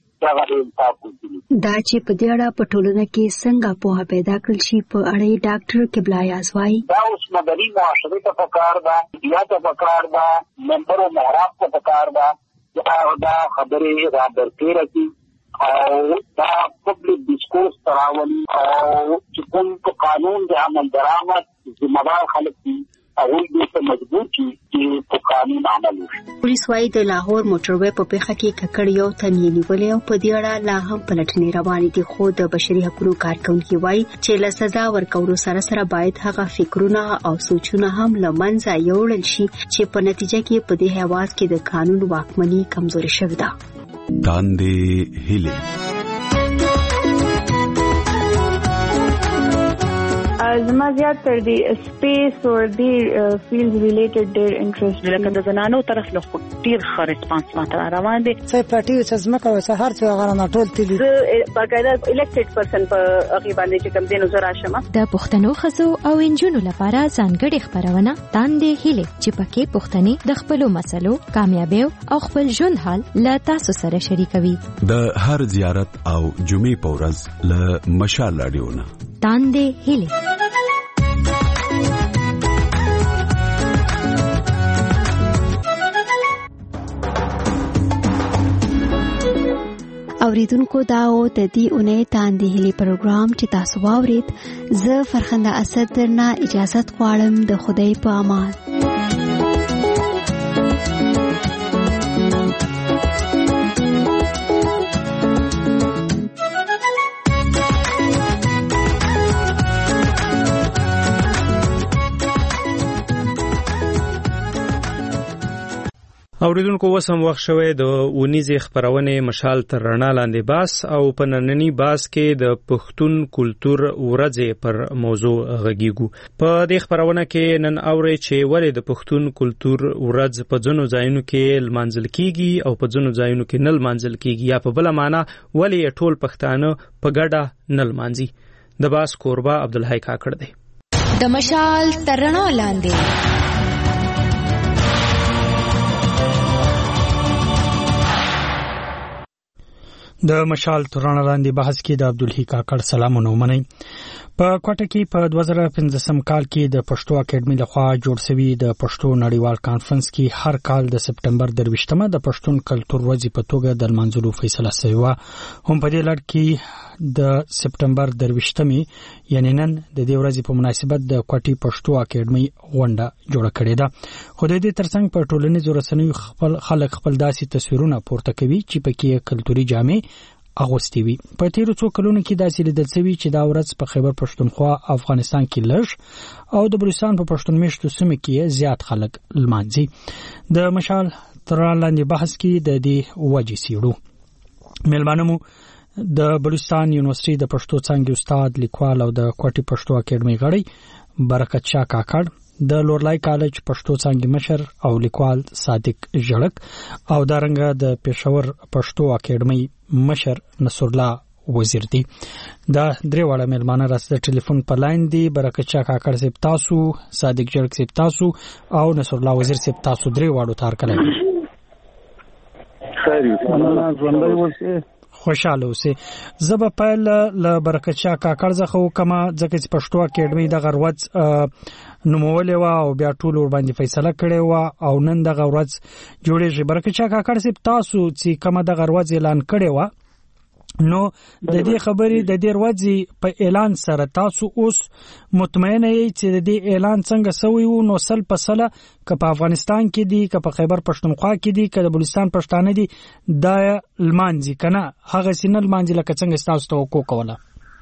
دا چې په دې اړه په ټولنه کې څنګه پوهه پیدا کړل شي په اړه ډاکټر قبلایاس وایي دا اوس مدني معاشرې ته پکار ده بیا ته پکار ده ممبر او محراب ته پکار ده چې دا خبرې را برتېره کړي او دا پبلک ډسکورس تراولي او چې کوم قانون د عمل درآمد ذمہ دار خلک دي هغوی دې ته مجبور کړي چې په قانون عمل وشي. پولیس وايي د لاهور موټروي په پیښه کې ککړ یو تن یې نیولې او په دې اړه لا هم پلټنې روانې دي خو د بشري حقوقو کارکونکي وايي چې له سزا ورکولو سره سره باید هغه فکرونه او سوچونه هم له منځه یوړل شي چې په نتیجه کې په دې هیواد کې د قانون واکمني کمزوري شوې ده. داندې هیله زما زیات تر دی سپیس او دی فیلډ ریلیټډ ډیر انټرست لکه د زنانو طرف له خو ډیر ښه ریسپانس ماته روان دي څه پټي چې زمکه او سهار چې هغه نه ټول تللی زه باقاعده الیکټډ پرسن په هغه باندې چې کوم دینو زرا شمه د پښتنو خزو او انجونو لپاره ځانګړي خبرونه تاندې هله چې پکې پښتني د خپل مسلو کامیابی او خپل ژوند حال لا تاسو سره شریکوي د هر زیارت او جمعې په ورځ له مشال رادیونا تاندې هله اوریدونکو دا او د دې اونۍ تاندې هلي پروګرام چې تاسو واورید زه فرخنده اسد درنه اجازه غواړم د خدای په امان. اوریدونکو وسم وخت شوه د اونیزې خبرونه مشال تر رڼا لاندې باس او په نننی باس کې د پښتون کلچر ورځې پر موضوع غږیږو. په دې خبرونه کې نن اوري چې ولې د پښتون کلچر ورځ په ځینو ځایونو کې لمانځل کیږي او په ځینو ځایونو کې نه لمانځل کیږي یا په بل معنا ولې ټول پښتانه په ګډه نه لمانځي. د باس کوربه عبدالحی کاکړ دی. د مشال ترڼا لاندې د مشال ترڼا لاندې بحث کې د عبدالحی کاکړ سلامونه ومنئ. په کوټه کې په دوه زره پنځم کال کې د پښتو اکیډمي لخوا جوړ شوی د پښتو نړیوال کانفرنس کې هر کال د سپټمبر درویشتمه د پښتون کلتور ورځ په توګه د لمانځلو فیصله شوی و. هم په دې لړ کې د سپټمبر درویشتمې یعنی نن د دې ورځې په مناسبت د کوټې پښتو اکیډمي غونډه جوړه کړې ده. خو د دې ترڅنګ په ټولنیزو رسنیو خپل خلک خپل داسې تصویرونه پورته کوي چې پکې کلتوري جامې اغوستي وي. په تیرو څو کلونو کې داسې لیدل شوی چې دا ورځ په خیبر پښتونخوا افغانستان کې لږ او د بلوچستان په پښتون میشتو سیمو کې زیات خلک لمانځي. د مشال ترڼا لاندې بحث کې د دې وجې سیړو. مېلمانه مو د بلوچستان یونیورسيټي د پښتو څانګې استاد لیکوال او د کوټې پښتو اکیډمي غړی برکت شاه کاکړ، د لورلای کالج پښتو څانګې مشر او لیکوال صادق جړک او دارنګه د پېښور پښتو اکیډمي مشر نصر الله وزیر دی. دا درې واړه مېلمانه راځي د ټلیفون په لاین دی. برکت شاه کاکړ صاحب تاسو، صادق جړک صاحب تاسو او نصر الله وزیر صاحب تاسو درې واړو تار کړئ. خیر خوشاله اوسئ. زه به پیل له برکت شاه کاکړ څخه وکم ځکه چې پښتو اکیډمي د غروت نومولې و او بیا ټول ور باندې فیصله کړې و او نن د غروت جوړېږي. برکت شاه کاکړ صاحب تاسو چې کومه د غروت اعلان کړی و نو د دې خبرې د دې ورځې په اعلان سره تاسو اوس مطمئنه یې چې د دې اعلان څنګه سوی وو؟ نو سل په سله که په افغانستان کې دی که په خیبر پښتونخوا کې دی که د بلوچستان پښتانه دی دا لمانځي که نه هغه سینه لمانځي لکه څنګه ستاسو توقع کوله؟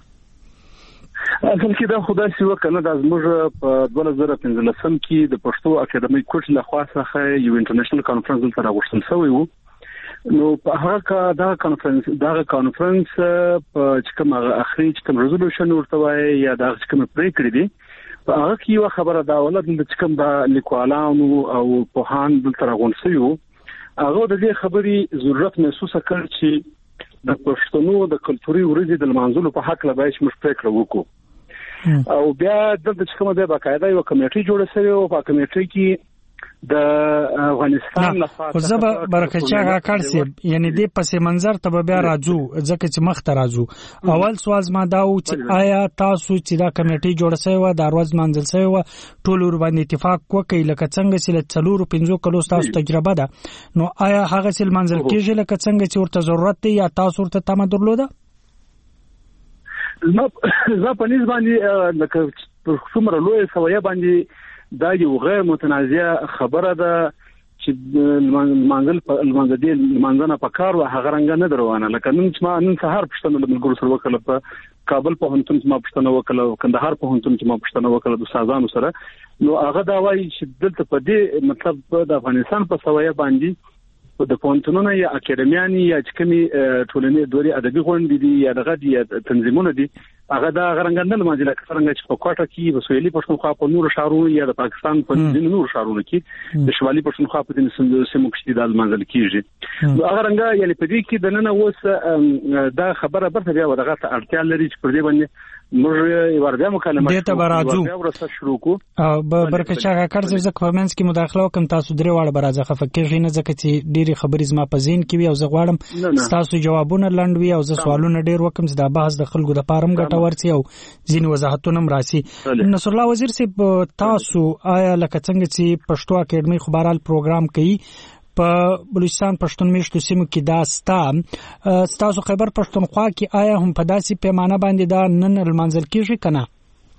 اصل کې دا خدای سی وکنه د زموږ په دوه زره پنځلسم کې د پښتو اکیډمي کوټ له خوا څخه یو انټرنیشنل کانفرنس دلته راغوښتل شوی وو. نو په هغه دا کانفرنس دا کانفرنس په کوم اخري کوم ریزولوشن ورته وای یا دا کوم پریکړه دي په هغه کې یو خبره دا ولر د کوم د لیکوالانو او پوهان دلته راغونډ شو. هغه د دې خبرې ضرورت محسوس کړ چې د پښتنو د کلتوري ورځې د لمانځلو په حق لا باید موږ پریکړه وکړو. او بیا دلته کومه د باقاعده یو کمیټه جوړه شوی او په کمیټه کې د افغانستان لپاره خو زه به برکت شاه کاکړ صاحب یعنی دې پس منظر ته بیا راځو ځکه چې مخ ته راځو. اول سوال ما دا و چې آیا تاسو چې دا کمیټه جوړه شوی و د ورځ منځل شوی و ټول ور باندې اتفاق وکړي لکه څنګه چې له څلورو پنځو کلو تاسو تجربه ده نو آیا هغه چې منځل کېږي لکه څنګه چې ورته ضرورت دی یا تاسو ورته تمه درلوده؟ زه په نسبت باندې لکه څومره لوی سویه باندې دا یو غیر متنازع خبره ده چې منځل منځدي منځنه په کار او هغه رنګ نه دروانه. لکه نن چې ما نن سهار پښتنه له ملګرو سره وکړه په کابل په هنتون چې ما پښتنه وکړه کندهار په هنتون چې ما پښتنه وکړه د سازانو سره. نو هغه دا وایي چې دلته په دې مطلب د افغانستان په سویه باندې د پونتونونو یا اکیډمیانی یا چې کومي ټولنې دوري ادبي غونډې دي یا دغه دي تنظیمونه دي هغه دا غرنګندل ماجله څنګه چې په کوټه کې په سویلي پښتونخوا په نور شهرونو یا د پاکستان په ځینو نور شهرونو کې د شمالي پښتونخوا په ځینو سیمو کې د منځل کېږي. نو هغه رنګه یعنی په دې کې د نن اوس دا خبره برته بیا ودغه اړتیا لري چې پر دې باندې موږ ورته مکالمه دته برازو او برکت شاه کاکړ زه کومنس کې مداخله وکم تاسو درې واړه برازه خفکیږي نه ځکه چې ډېری خبرې زما په ذهن کې وي او زه غواړم تاسو جوابونه لنډوي او زه سوالونه ډېر وکم چې دا بحث د خلکو د پارم ګټور سي او ځین وضاحتونه هم راسي. نصر الله وزیر صاحب تاسو آیا لکه څنګه چې پښتو اکیډمي خبرال پروګرام کوي په بلوچستان پښتون میشتو سیمو کې دا ستا ستاسو خیبر پښتونخوا کې آیا هم په داسې پیمانه باندې دا نن لمانځل کېږي که نه؟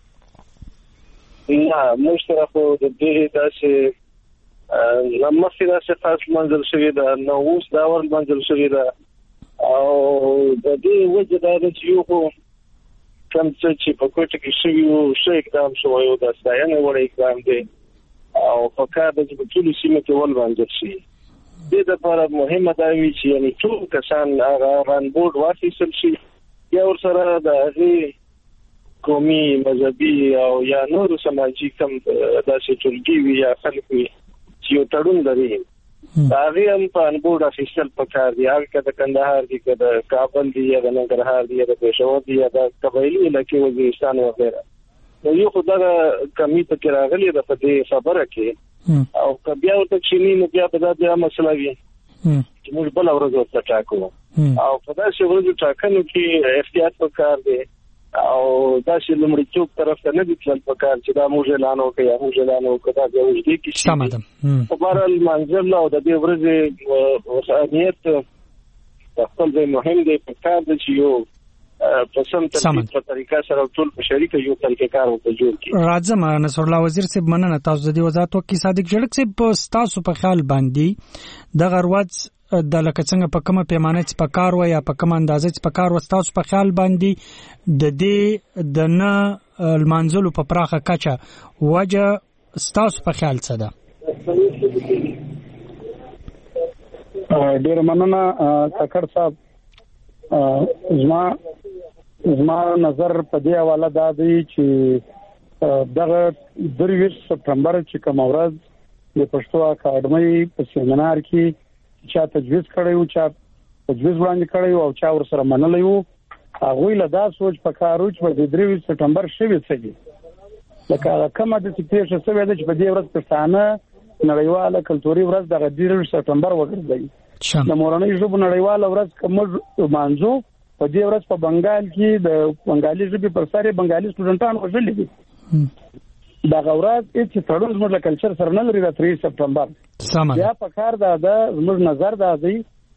نه موږ سره خو د دې داسې مخکې داسې خاص لمانځل شوې ده نه اوس دا ور لمانځل شوې ده او د دې وجه دا ده چې یو خو کوم څه چې په کوټه کې شوي وو ښه اقدام شوی و د ستاینې وړ اقدام دی او په کار ده چې په ټولو سیمو کې ولمانځل شي. دې لپاره مهمه دا وي چې یعنې ټول کسان هغه رانبورډ واخیستل شي یا ورسره د هغې قومي مذهبي او یا نورو سماجي کوم داسې ټولګي وي یا خلک وي چې یو تړون لري دا هم په انبورډ افیشل پکار دی هغه کده کندهار دی کده کابل دی یا ننګرهار دی یا پېښور دی یا د قبایلی علاقې وزیرستان وغیرہ نو یو خدای کمی په کې راغلی د پدې خبره کې او کبیا ورته چینی نو بیا په دا مسله وی چې موږ بل ورځ ورته ټاکو او په داسې ورځو ټاکنو کې احتیاط پکار دی او دا چې لمړی چوک طرف ته نه دي تلل پکار چې دا موږ اعلان وکړو یا موږ اعلان وکړو دا د وجدي کې سم ده په بهرحال منځل او د دې ورځې وسانیت خپل ځای مهم دی پکار دی چې یو په سم ترتیب په طریقه سره ټول په شریکه یو طریقې کار وکړي جوړ کړي. راځم نصر الله وزیر صاحب مننه تاسو د دې وضاحت وکړي. صادق جړک صاحب په تاسو په خیال باندې د غروت د لکه څنګه په کومه پیمانه چې په کار و یا په کومه اندازه چې په کار و تاسو په خیال باندې د دې د نه المنزل په پراخه کچه وجه تاسو په خیال څه ده؟ ډیر مننه تکړه صاحب. زما زما نظر په دې حواله دا دی چې دغه درویش سپتمبر چې کوم ورځ د پښتو اکاډمي په سیمینار کې چا تجویز کړی او چا تجویز وړاندې کړی او چا ور سره منلی وو هغه له دا سوچ پکارو چې په دریو سپتمبر شوي سګي لکه کومه د پیښه شوې ده چې په دې ورځ پښتانه نړیواله کلتوري ورځ د دریو سپتمبر وګرځي د مورنۍ ژبې نړیواله ورځ کوم مانځو په دې ورځ په بنگال کې د بنگالي ژبې پر سره بنگالي سټوډنټان وژل دي دا غورات چې تړون زموږ له کلچر سره نه لري د درې سپتمبر بیا په کار دا د زموږ نظر دا دی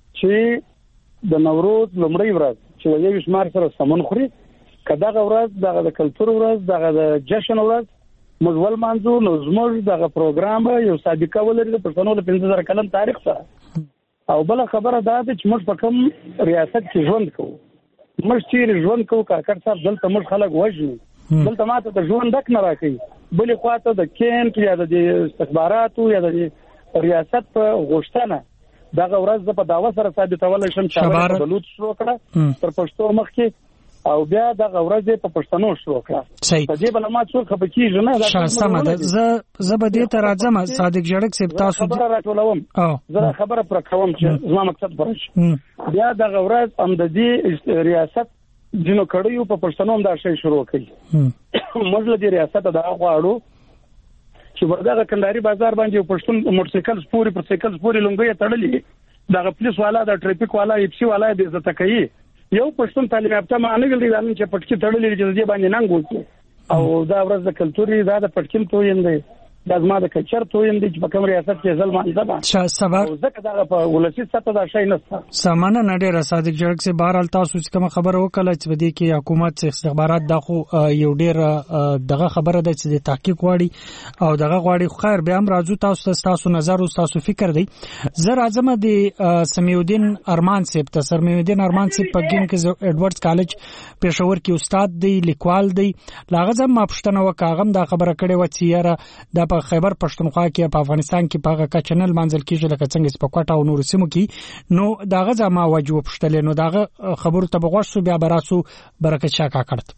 چې د نوروز لومړی ورځ چې یو شمار سره سمون خوري کدا غورات د کلچر ورځ د جشن ورځ موږ ول مانځو نو زموږ د پروګرام یو سابقه ولري د پښتنو د پنځه زره کلن تاریخ سره او بل خبره دا ده چې موږ په کوم ریاست کې ژوند کوو موږ چې ژوند کوو کاکړ صاحب دلته موږ خلک وژنو دلته ماته د ژوند دک نه راکړي بلې خواته د کینټ یا د استخباراتو یا د ریاست په غوښتنه دغه ورځ په داوا سره ثابتول شم چې بلوط شروع کړه تر پښتو مخ کې او بیا دغه ورځ په پښتنو شروع کړه په دې بل ما څو خبرې نه دا سم ده ز زه به دې ته راځم صادق جړک صاحب تاسو خبره راټولوم زه خبره پر کوم چې زما مقصد برش بیا دغه ورځ ام د دې ریاست جنو کړیو په پښتنو دا شی شروع کړي موږ له دې ریاست دا غواړو چې وردغه کندهاري بازار باندې پښتون موټرسایکل سپوري پر سایکل سپوري لونګي تړلې دا پولیس والا دا ټریفیک والا ایپسی والا دې عزت کوي یو پښتون تعلیم یافته معنی ګل دي چې پټکی تړلې چې دې باندې ننګو او دا ورځ د کلتوري دا د پټکیم تویندې د ازما د کلچر تویندې چې په کوم ریاست کې ځل مانځه با شاه سبا ځکه دا په ولسی سطح دا شي نه سامان نه ډیر صادق جړک سے بهر تاسو چې کوم خبر وکړه چې بده کې حکومت استخبارات دا خو یو ډیر دغه خبره ده چې د تحقیق واړي او دغه غواړي خیر به هم راځو تاسو تاسو نظر او تاسو فکر دی زه راځم د سمیودین ارمان صاحب ته سمیودین ارمان صاحب په ګیم کې ایڈورډز کالج پېښور کې استاد دی لیکوال دی لاغه زم ما پښتنه وکاغم دا خبره کړې و چې یاره د په خیبر پښتونخوا کې په افغانستان کې په هغه چینل منځل کېږي لکه څنګه په کوټه او نور سیمو کې نو داغه ځما وجو پښتل نو داغه خبرو ته بغوښ بیا براسو برکت شاه کاکړت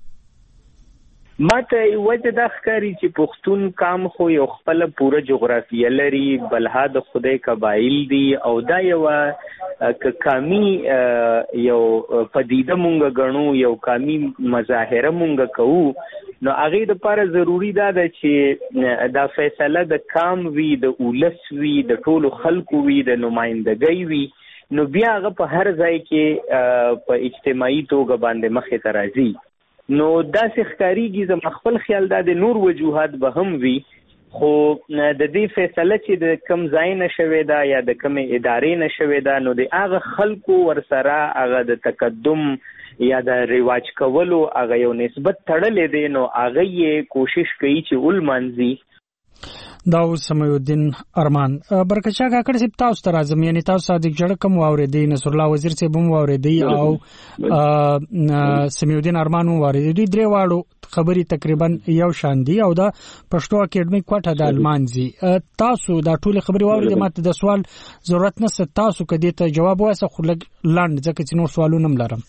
ماته وجه د ښکاری چې پښتون کام خو یو خپل پوره جغرافیه لري بلها د خدای قبایل دي او دا یو کامی یو پدیده مونږ غنو یو کامی مظاهره مونږ کوو نو هغه د لپاره ضروری ده چې دا فیصله د کام وی د اولس وی د ټولو خلکو وی د نمائندګۍ وی نو بیا هغه په هر ځای کې په اجتماعي توګه باندې مخې ته راځي نو دا ښکاریږي زما خپل خیال دا د نور وجوهات به هم وي خو د دې فیصله چې د کم ځای نشوي دا یا د کم ادارې نشوي دا نو د هغه خلکو ورسره هغه د تقدم یا د ریواج کولو هغه یو نسبت تړلې دی نو هغه یې کوشش کوي چې ول منځي دا سمیودین ارمان برکت شاه کاکړ صاحب تاسو ته راځم یعنی تاسو صادق جړکم واوریدي نصر الله وزیر صاحب هم واوریدي او سمیودین ارمان هم واوریدي دوی درې واړو خبري تقریبا یو شان دي او دا پښتو اکیډمي کوټه د المانزي تاسو دا ټول خبري واوریدي ماته د سوال ضرورت نه تاسو کدي ته جواب واسه خو لګ لاند ځکه چې نور سوالونه هم لرم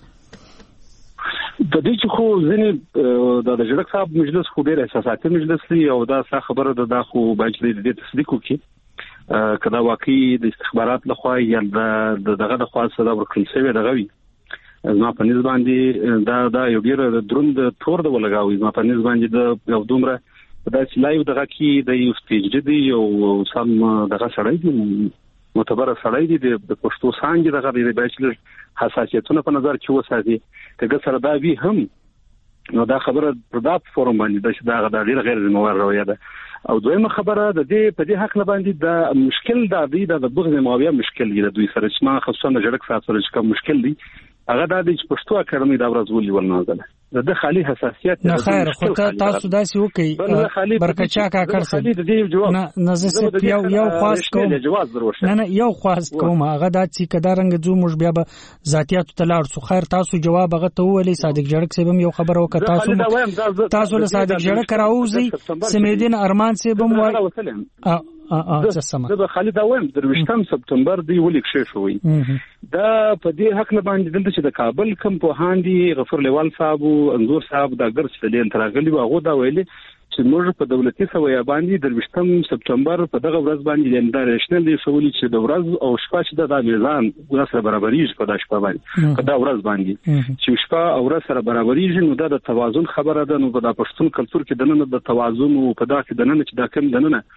د دې چې خو ځینې د جړک صاحب مجلس خو ډېر احساساتي مجلس دی او دا څه خبره ده دا خو باید د دې تصدیق وکړي کدا واقعي د استخبارات لخوا یا د دغه د خاصه د ورکړل شوی دغه وي زما په نسبت باندې دا دا یو ډیر دروند تور د ولګاوي زما په نسبت باندې د یو دومره دا چې لایو دغه کې د یو سټیج دی یو سم دغه سړی دی معتبر سړی دی د پښتو څنګه دغه د بیچلر حساسیتونه په نظر کې وساتي کله سره دا وی هم نو دا خبره پر دا فورم باندې دا دا ډیر غیر ذمہوار رویه ده او دویمه خبره د دې په دې حق نه باندې دا مشکل دا دی دا د بغض معاویه مشکل دی د دوی سره چې ما خصوصا د جړک سره چې کوم مشکل دی هغه د دې پښتو اکاډمي دا ورځ ولې ولنازله د خالي حساسیت نه خیر خو تاسو داسې وکي برکچا کا کړسل نه نزه یو یو خاص کوم نه نه یو خاص کوم هغه د چې کدارنګ جو مش بیا به ذاتيات تلار سو خیر تاسو جواب هغه ته ولې صادق جړک سبم یو خبر وک تاسو تاسو له صادق جړک راوځي سمیدین ارمان سبم وای ا ا ا د خالد اوم د وشتم سپتمبر دی ولیک شوی دا په دې حق نه باندې دلته چې د کابل کم په هاندي غفور لیوال صاحب او انزور صاحب دا ګرځ د دې ترغلي واغو دا ویلي چې موږ په دولتي سویا باندې د وشتم سپتمبر په دغه ورځ باندې د نېشنل دی شولې چې د ورځ او شپه چې د میزان سره برابرېږي په د شپه باندې په دا ورځ باندې چې شپه او ورځ سره برابرېږي نو دا د توازن خبره ده نو د پښتون کلچر کې د نن د توازن او په دا کې د نن چې دا کم د نن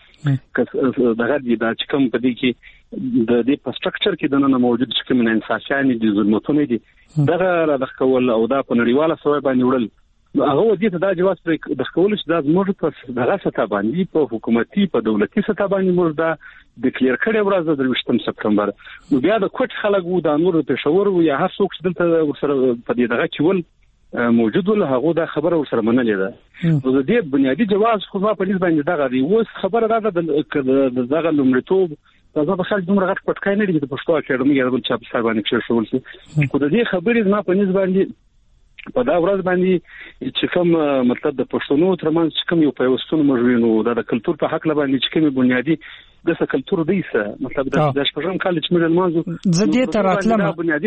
دغه دی دا چې کوم په دې کې د دې په سټرکچر کې د نن موجود چې کوم انساني دي ظلمونه دي دغه را د کول او دا په نړیواله سویا باندې وړل هغه ودی ته دا جواز پر د خول چې دا زموږ په دغه سطح باندې په حکومتي په دولتي سطح باندې موږ دا د کلیر کړي ورځ د وشتم سپتمبر نو بیا د کوټ خلک وو د نور پېښور وو یا هر څوک چې دلته ورسره په دې دغه کې ول موجود ول هغه دا خبره ورسره منلې ده نو د دې بنیادی جواز خو په دې باندې دغه دی اوس خبره ده د دغه لمړتوب دا زه په خل دومره غټ پټکای نه دي د پښتو اکاډمي یا د چاپ صاحب باندې کې شول شي خو د دې خبرې ما په نسبت باندې په دا ورځ باندې چې کوم مطلب د پښتنو ترمنځ چې کوم یو پیوستون موجود نو د کلچر په حق باندې چې کوم بنیادی د څه کلچر دی څه مطلب د شپږم کال چې موږ لمانځو زدي ته راتلم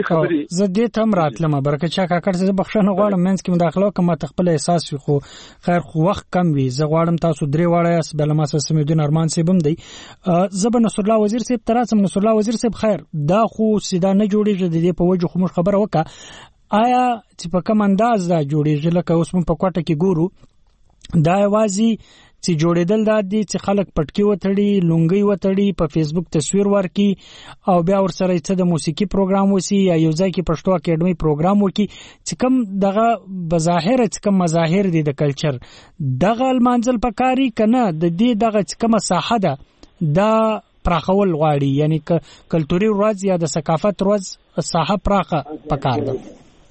زدي ته هم راتلم برکچا کاکړ څه بخښنه غواړم منځ کې مداخله کوم تخپل احساس خو خیر خو وخت کم وي زه غواړم تاسو درې واړی اس بل ما سره سمیدین ارمان سیبم دی زبر نصر الله وزیر صاحب تراسم نصر الله وزیر صاحب خیر دا خو سیدا نه جوړیږي د دې په وجه خو مش خبره وکا آیا چې په کوم انداز دا جوړیږي لکه اوس په کوټه کې ګورو دا وازي چې جوړېدل دا دي چې خلک پټکی وتړي لونګي وتړي په فیسبوک تصویر ورکي او بیا ورسره چې د موسیقي پروګرام وسی یا یو ځای کې پښتو اکیډمي پروګرام وکي چې کوم دغه بظاهر چې کوم مظاهر دي د کلچر دغه المنزل پکاري کنه د دې دغه چې کومه ساحه ده دا پراخول غواړي یعنی کلتوري ورځ یا د ثقافت ورځ ساحه پراخه پکار ده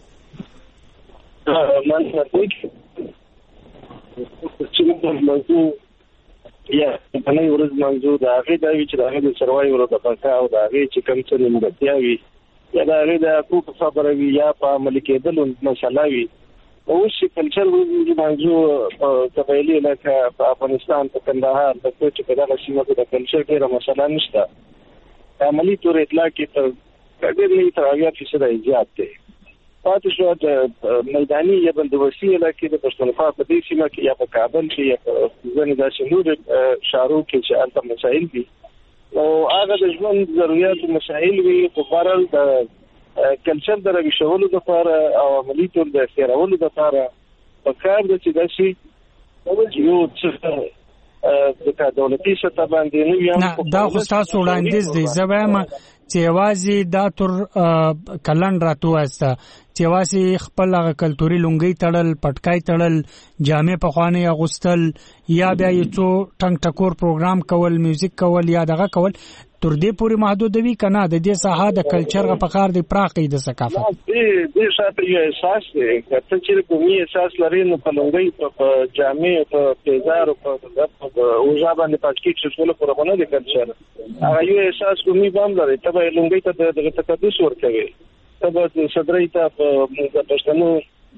من نتیک چې موږ موضوع یا په نوې ورځ موضوع د هغه د وی چې د هغه د سروای ورو د پکا او د هغه چې کوم څه نیمګړتیا وي یا د هغه د حقوق خبره وي یا په عمل کېدل مسله وي او چې کلچر وي موضوع قبایلی لکه په افغانستان په کندهار د کوچ په دغه سیمه کې د کلچر ډیره مسله نشته عملی تور اطلاع کې تر ډېر نه تر اویا فیصد زیات دی پاتې شو د میداني یا بندوبستي علاقې د پښتونخوا په دې سیمه کې یا په کابل کې یا په ځینې داسې نور شارو کې چې هلته مسایل دي او هغه د ژوند ضرورت مسایل وي خو بهرحال د کلچر د رویشولو لپاره او عملي تور د اختیارولو لپاره په کار ده چې داسې یو څه د دولتي سطح باندې نه وي دا خو تاسو وړاندیز دی زه وایم چې یوازې دا تر کلن راتو واسطه چې یوازې خپل هغه کلتوري لونګي تړل پټکای تړل جامې په خوانه اغوستل یا بیا یو څو ټنګ ټکور پروګرام کول میوزیک کول یا دغه کول تر دې پورې محدود وي کنه د دې ساحه د کلچر په کار دی پراخې د ثقافت دې دې شاته یو احساس دی چې چې کومي احساس لري نو په لونګي په جامې په پیزار په او ځابانه پاتکی چې ټول پرونه د کلچر هغه یو احساس کومي بام لري ته به لونګي ته د تقدس ورکوي ته به صدرای ته په پښتنو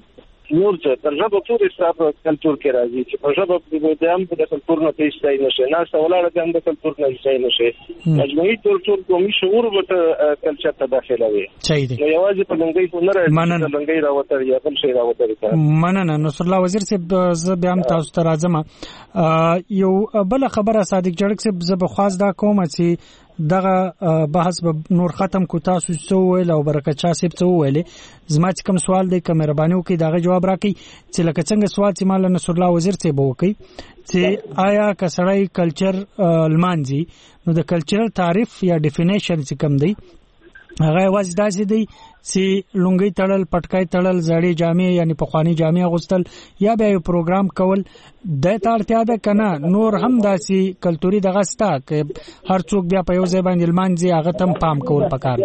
نور څه تر ژبه پورې ستاسو کلتور کې راځي چې په ژبه د هم د کلتور نه پیښ نشي نه سوالاره د هم د کلتور نه پیښ نشي مجموعي تور ټول قومي شعور به کلچر ته داخله وي نو یوازې په لنګي په نه راځي لنګي راوتر یا بل شي راوتر مننه نصر الله وزیر صاحب زه بیا هم تاسو ته راځم یو بل خبره صادق جړک صاحب زه به خاص دا کوم چې دغه بحث به نور ختم کو تاسو څو ویل او برکت شاه صاحب څو ویل زما چې کوم سوال دی کوم مهرباني وکړئ دغه جواب راکړئ چې لکه څنګه سوال چې مال نصر الله وزیر صاحب وکړي چې آیا کسړی کلچر لمانځي نو د کلچرل تعریف یا ډیفینیشن چې کوم دی هغه واځ داسې دی چې لونګي تړل پټکای تړل زړې جامې یعنی پخوانی جامې اغوستل یا به یو پروګرام کول د تارتیا ده کنه نور هم داسې کلتوري دغه ستا چې هر څوک بیا په یو ځای باندې لمانځي هغه تم پام کول پکار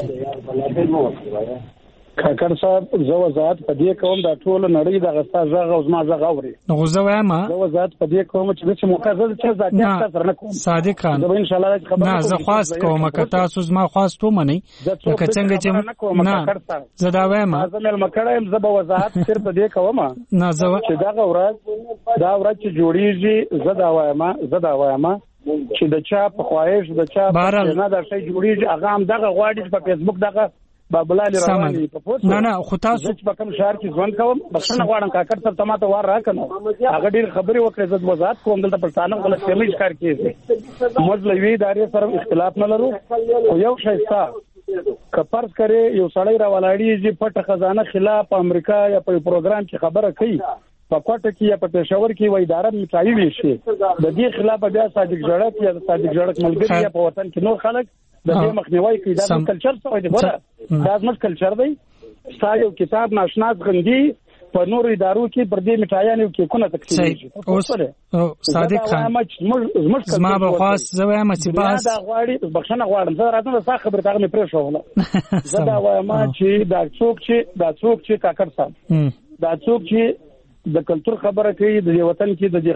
دی کاکړ صاحب زه وضاحت په دې کوم دا ټول نړۍ د غستا ژغه او زما ژغه اوري نو زه وایم زه وضاحت په دې کوم چې د موقع زه چې ځاتیا سره نه کوم صادق خان زه ان شاء الله خبر نه زه خاص کوم که تاسو زما خاص تو منئ لکه څنګه چې نه زه دا وایم زه مل مکړم زه به وضاحت صرف دې کوم نه زه چې دا ورځ دا ورځ چې جوړیږي زه دا وایم زه دا وایم چې د چا په خواهش د چا نه دا شی جوړیږي هغه هم دغه غواړي په فیسبوک دغه بابلال رواني په پوسټ نه نه خو تاسو چې په کوم شهر کې ځوان کوم بخښنه غواړم کاکړ تر تماته وار راکنه هغه ډیر خبري وکړې زه وضاحت کوم دلته پښتانه غلط فهمي ښکار کیږي موږ لوي ادارې سره اختلاف نه لرو خو یو شی ستا کپرس کرے یو سړی را ولاړی چې پټه خزانه خلاف امریکا یا په پروګرام کې خبره کوي په کوټه کې یا په پېښور کې وای اداره میټایي وي شي د دې خلاف بیا صادق جړک یا صادق جړک ملګری یا په وطن کې نور خلک د دې مخنیوي کوي دا کلچر څه دی ګوره دا زموږ کلچر دی ستا یو کتاب ناشناس غندي په نور ادارو کې پر دې میټایانو کې کونه تقسیم اوس صادق خان زما به خاص زه وایم چې بس دا غواړي بخښنه غواړم زه راځم دا خبره تاغه مې پرې شوله زه دا وایم چې دا څوک چې دا څوک چې کاکړ صاحب دا څوک چې د کلچر خبره کوي د وطن کې د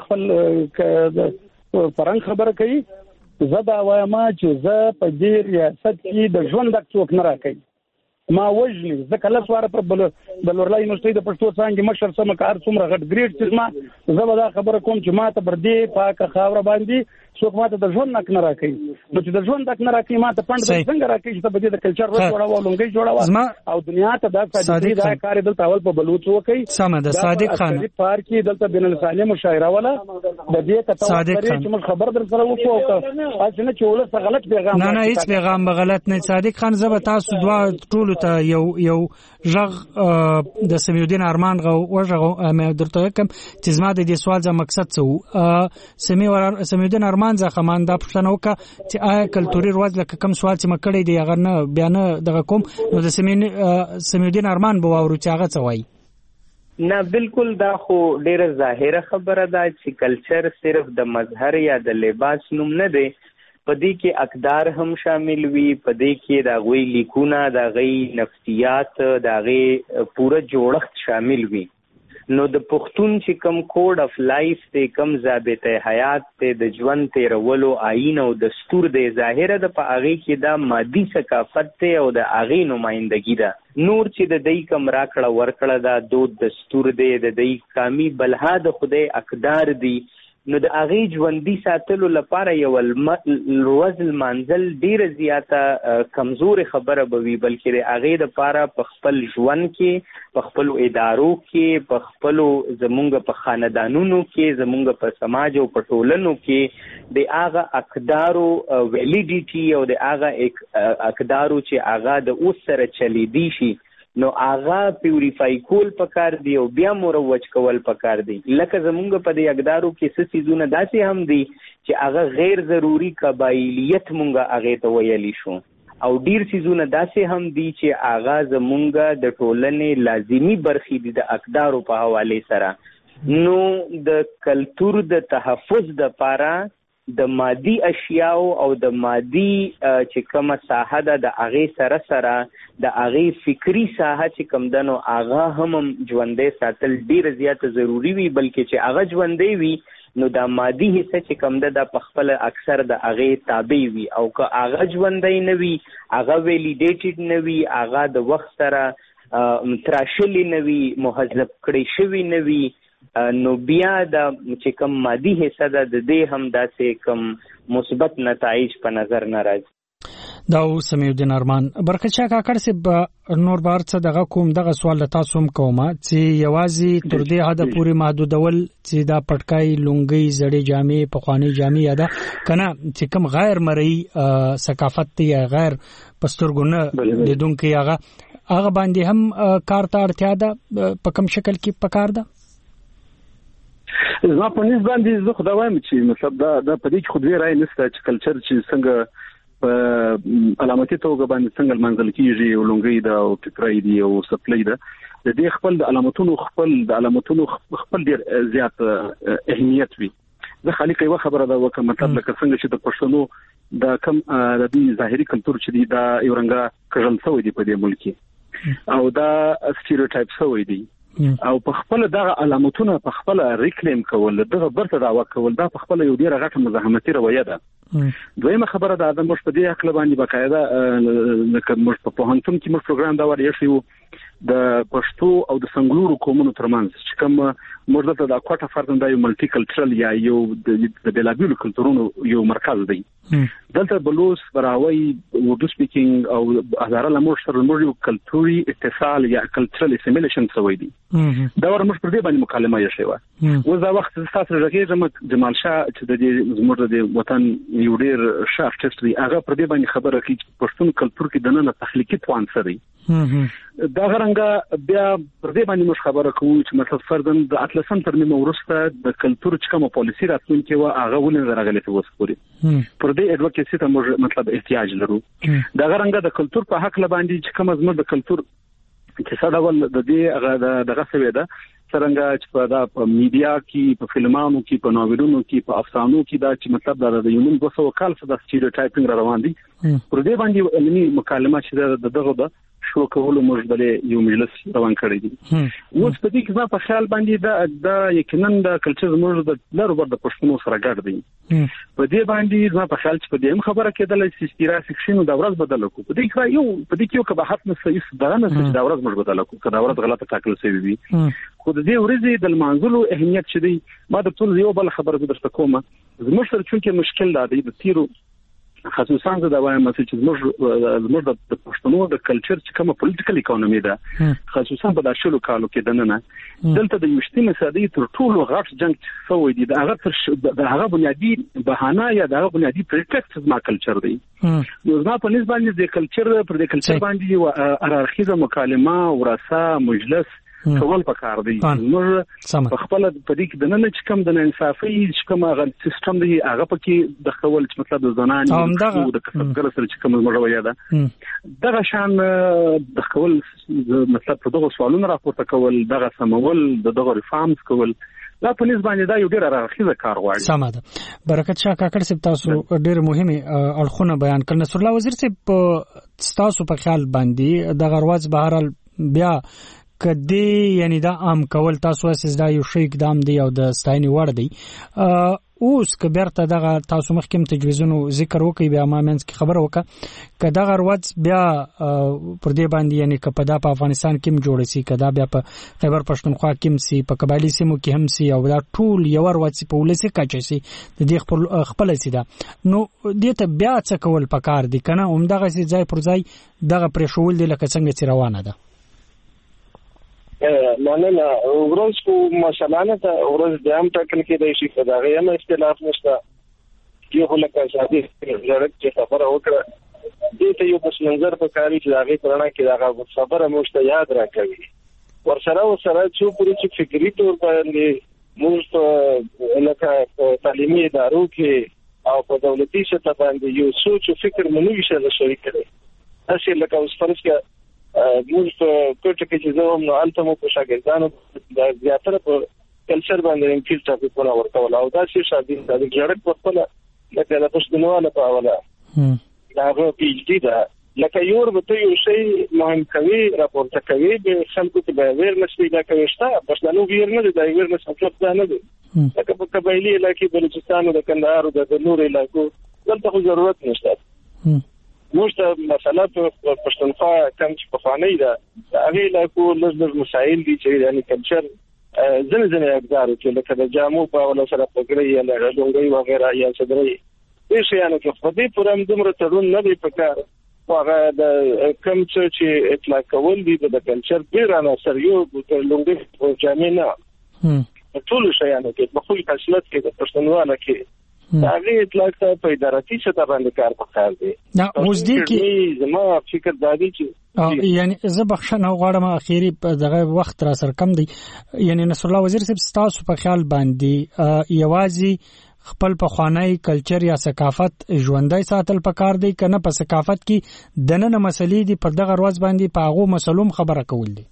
خپل فرهنګ خبره کوي زه دا وایم چې زه په دې ریاست کې د ژوند د څوک نه راکړي ما وجني زه کله سوار پر بل بلورلا یونیورسيټي د پښتو څنګه مشر سم کار څومره غټ ګریډ چې ما زه دا خبره کوم چې ما ته بر دې پاکه خاور باندې څوک ما ته د ژوند نک نه راکړي نو چې د ژوند نک نه راکړي ما ته پند څنګه راکړي چې په دې د کلچر ور جوړاو لونګي جوړاو او دنیا ته دا صادق دا کار دلته اول په بلوچ وکي سم ده صادق خان پارک دلته بین الصالح مشاعره ولا د دې ته صادق چې موږ خبر در سره وکړو او چې نه چوله څه غلط پیغام نه نه هیڅ پیغام غلط نه صادق خان زه به تاسو دوا ټول ته یو یو ژغ د سمیودین ارمان غو وژغو مې درته کوم چې زما د دې سوال ځا مقصد څه وو سمي ور سمیودین ارمان ځا خمان دا پښتنه وکړه چې آیا کلتوري رواج لکه کوم سوال چې مکړې دی هغه نه بیان دغه کوم نو د سمین سمیودین ارمان به وورو چې هغه څه وایي نه بالکل دا خو ډیره ظاهره خبره ده چې کلچر صرف د مظهر یا د لباس نوم نه دی پدې کې اقدار هم شامل وي پدې کې دا غوي لیکونه دا غي نفسیات دا غي پوره جوړښت شامل وي نو د پښتون چې کم کوډ اف لایف ته کم ضابطه حیات ته د ژوند تیرولو آئین او دستور د ظاهره د په اغه کې دا مادي ثقافت ته او د اغه نمائندګي ده نور چې د دای کم راکړه ورکړه دا دود دستور دی د دای کامی بلها د خدای اقدار دی نو د اغه ژوندۍ ساتلو لپاره یو الوزل منزل ډیره زیاته کمزور خبره بوي بلکې د اغه د لپاره په خپل ژوند کې په خپل ادارو کې په خپل زمونږ په خاندانونو کې زمونږ په سماج او په ټولنو کې د اغه اقدارو ویلیډیټي او د اغه اقدارو چې اغه د اوس سره چلی دی شي نو آغا پیوریفای کول پکار دی او بیا مروج کول پکار دی لکه زمونږ په دې اقدارو کې څه سيزونه داسې هم دي چې هغه غیر ضروری قبایلیت مونږه هغه ته ویلی شو او ډیر سيزونه داسې هم دي چې آغا زمونږ د ټولنې لازمی برخې دي د اقدارو په حواله سره نو د کلچر د تحفظ د پاره د مادي اشیاء او د مادي چې کومه ساحه ده د اغه سره سره د اغه فکری ساحه چې کوم دنو اغه هم ژوندې ساتل ډیر زیات ضروری وي بلکې چې اغه ژوندې وي نو د مادي حصہ چې کوم ده د پخپل اکثر د اغه تابع وي او که اغه ژوندې نه وي اغه ویلیډیټډ نه وي اغه د وخت سره تراشلی نوي مهذب کړي شوی نوي نو بیا د چې کوم مادي حصہ د دې هم داسې کوم مثبت نتایج په نظر نه راځي. دا سمیع الدین ارمان برکت شاه کاکړ سه نور بار څه دغه کوم دغه سوال تاسو هم کومه چې یوازې تر دې حد پورې محدودول چې دا پټکای لونګي زړې جامې پخوانی جامې یاده کنه چې کوم غیر مرئی ثقافت یا غیر پسترګونه لیدونکو هغه هغه باندې هم کار ته اړتیا ده په کوم شکل کې پکار ده. زما په نسبت باندې زه خدای وایم چې مطلب دا د پدې کې خو دوی راي نشته چې کلچر چې څنګه په علامتي توګه باندې څنګه منځل کیږي او لونګي دا او ټکرای دی او سپلای ده د دې خپل د علامتونو خپل د علامتونو خپل ډیر زیات اهمیت وي. زه خالي کوي خبره دا وکړه مطلب لکه څنګه چې د پښتنو د کم د دې ظاهري کلچر چې دی دا یو رنګه کژل څوی دی په دې ملک او دا سټیریوټایپ څوی دی او په خپل دغه علامتونه په خپل ریکلیم کول دغه برته دعوا کول دا په خپل یو ډیره غټه مزاحمتي رویه ده. دویمه خبره ده د مش په دې عقل باندې باقاعده لکه مش په پوهنتون کې مش پروګرام دا وړي شو د پښتو او د سنگلورو قومونو ترمنځ چې کوم مرده د اکواټه فرضاً دا یو ملټي کلچرل یا یو د بیلابیلو کلتورونو یو مرکز دی. دلته بلوچ براوی اردو سپیکینګ او هزاره لمر سره موږ یو کلتوري اتصال یا کلچرل اسیمیلیشن سوی دی. دا ور موږ پر دې باندې مکالمه یې شوه. و دا وخت تاسو راګې جمال شاه چې د دې زموږ د وطن یو ډیر ښه ارټیست دی هغه پر دې باندې خبره کوي چې پښتون کلچر کې د نن تخلیقي توان سره دا غرنګه بیا پر دې باندې موږ خبره کوو چې مطلب فرضاً د اتلسم ترمیم ورسته د کلچر چې کومه پالیسی راتلونکي و هغه ولې راغلي ته وسپوري پر دې اډوکیسي ته موږ مطلب احتیاج لرو. دا غرنګه د کلچر په حق لباندې چې کوم زموږ د کلچر چې ساده ول د دې هغه دغه سوي ده څنګه چې په دا په میډیا کې په فلمانو کې په ناولونو کې په افسانو کې دا چې مطلب دا د یومن دوه سوه کال څخه د سټیریوټایپینګ روان دي پر دې باندې علمي مکالمه چې دغه د شو کولو موږ د یو مجلس روان کړی دي. اوس په دې کې ما په خیال باندې دا د یقینا د کلچر موږ د لارو بر د پښتنو سره ګډ دی. په دې باندې ما په خیال چې په دې هم خبره کېدل چې استیرا سیکشن د ورځ بدل کو په دې کې یو په دې کې یو کباحت نه صحیح دغه نه چې د ورځ موږ بدل کو کدا ورځ غلطه ټاکل شوی وي خو د دې ورځې د منځلو اهمیت چې دی ما د ټول یو بل خبره درته کومه زموږ سره چې مشکل دا دی د تیرو خصوصا دا وایم چې زموږ زموږ د پښتنو د کلچر چې کومه پولیټیکل اکونومي ده خصوصا په داشلو کالو کې دننه دلته د یوشتمه صدۍ تر ټولو غټ جنگ شوی دی د هغه تر د هغه بنیادی بهانه یا د هغه بنیادی پریټکټ ما کلچر دی. نو زما په نسبت باندې د کلچر پر د کلچر باندې یو هرارخیزه مکالمه ورثه مجلس کول پکار دی. موږ په خپل په دې کې د نن چې کوم د انصافي چې کوم هغه سیستم دی هغه پکې د خپل چې مطلب د زنانو او د کسبګر سره چې کوم موږ وایو دا دغه شان د خپل مطلب په دغه سوالونو راپورته کول دغه سمول دغه ریفارمز کول دا په نسبت باندې دا یو ډیر راخیزه کار غواړي. سم ده. برکت شاه کاکړ صاحب تاسو ډیر مهمه اړخونه بیان کړل. نصر الله وزیر صاحب تاسو په خیال باندې د غرواز بهرال بیا کدی یعنی دا عام کول تاسو اساس دا یو شی اقدام دی او د ستاینې وړ دی. اوس که بیرته دغه تاسو مخکې تجویزونو ذکر وکړي بیا ما مینس کې خبر وکړه که دغه ورځ بیا پر دې باندې یعنی که په دا په افغانستان کې هم جوړ سي که دا بیا په خیبر پښتونخوا کې هم سي په قبایلي سیمو کې هم سي او دا ټول یو ورځ په ولسي کچه سي د دې خپل خپل سي دا نو دې ته بیا څه کول پکار دي کنه همدغه سي ځای پر ځای دغه پرېښول دي لکه څنګه چې روانه ده. مننه. ورځ کو مثلا ته ورځ د هم ټاکل کېدای شي دا غیم اختلاف نشته یو لکه شادي لرک چې خبره وکړه دې ته یو پس منظر په کاری چې هغه پرانا کې هغه خبره موږ یاد راکوي ورسره ورسره چې پوری چې فکری تور باندې موږ لکه تعلیمي ادارو کې او په دولتي سطح باندې یو سوچ او فکر منوي شل شریک کړي اصل لکه اوس فرض کې موږ په کوټه کې چې زه هم نو الته مو په شاګردانو د زیاتره په کلچر باندې انکیل ټاپکونه ورکول او دا چې شادي د جوړک په خپل لکه د پښتونواله په اوله دا غو پی ایچ ډي دا لکه یور به یو شی مهم کوي راپورته کوي د خلکو ته به ویرنس پیدا کوي شته پښتنو ویر نه دی ویرنس مطلب دا نه دی لکه په قبایلی علاقې بلوچستان او د کندهار او د نور علاقو دلته خو ضرورت نشته موږ ته مسله په پښتونخوا کم چې په خوانې ده هغه لا کو لږ مسائل دي چې یعنی کلچر ځنه ځنه اقدار چې لکه د جامو په ولا سره پګړې یا لږونګي وغیرہ یا صدرې دې شیانو کې په دې پرم دومره تړون نه دی پکار هغه د کم چې اطلاق کول دي د کلچر پیرانه سره یو لږونګي په جامې نه ټول شیانو کې په خپل خاصیت کې د پښتونواله کې هغه اطلاق ته په ادارتي سطح باندې کار پکار دی نه اوس دې کې زما فکر دادی چې یعنی زه بخښنه غواړم اخیری دغه وخت را سره کم دی یعنی نصر الله وزیر صاحب تاسو په خیال باندې یوازې خپل په خوانای کلچر یا ثقافت ژوندۍ ساتل پکار دی کنه په ثقافت کې دننه مسلې دي پر دغه ورځ باندې په هغه مسلوم خبره کول دي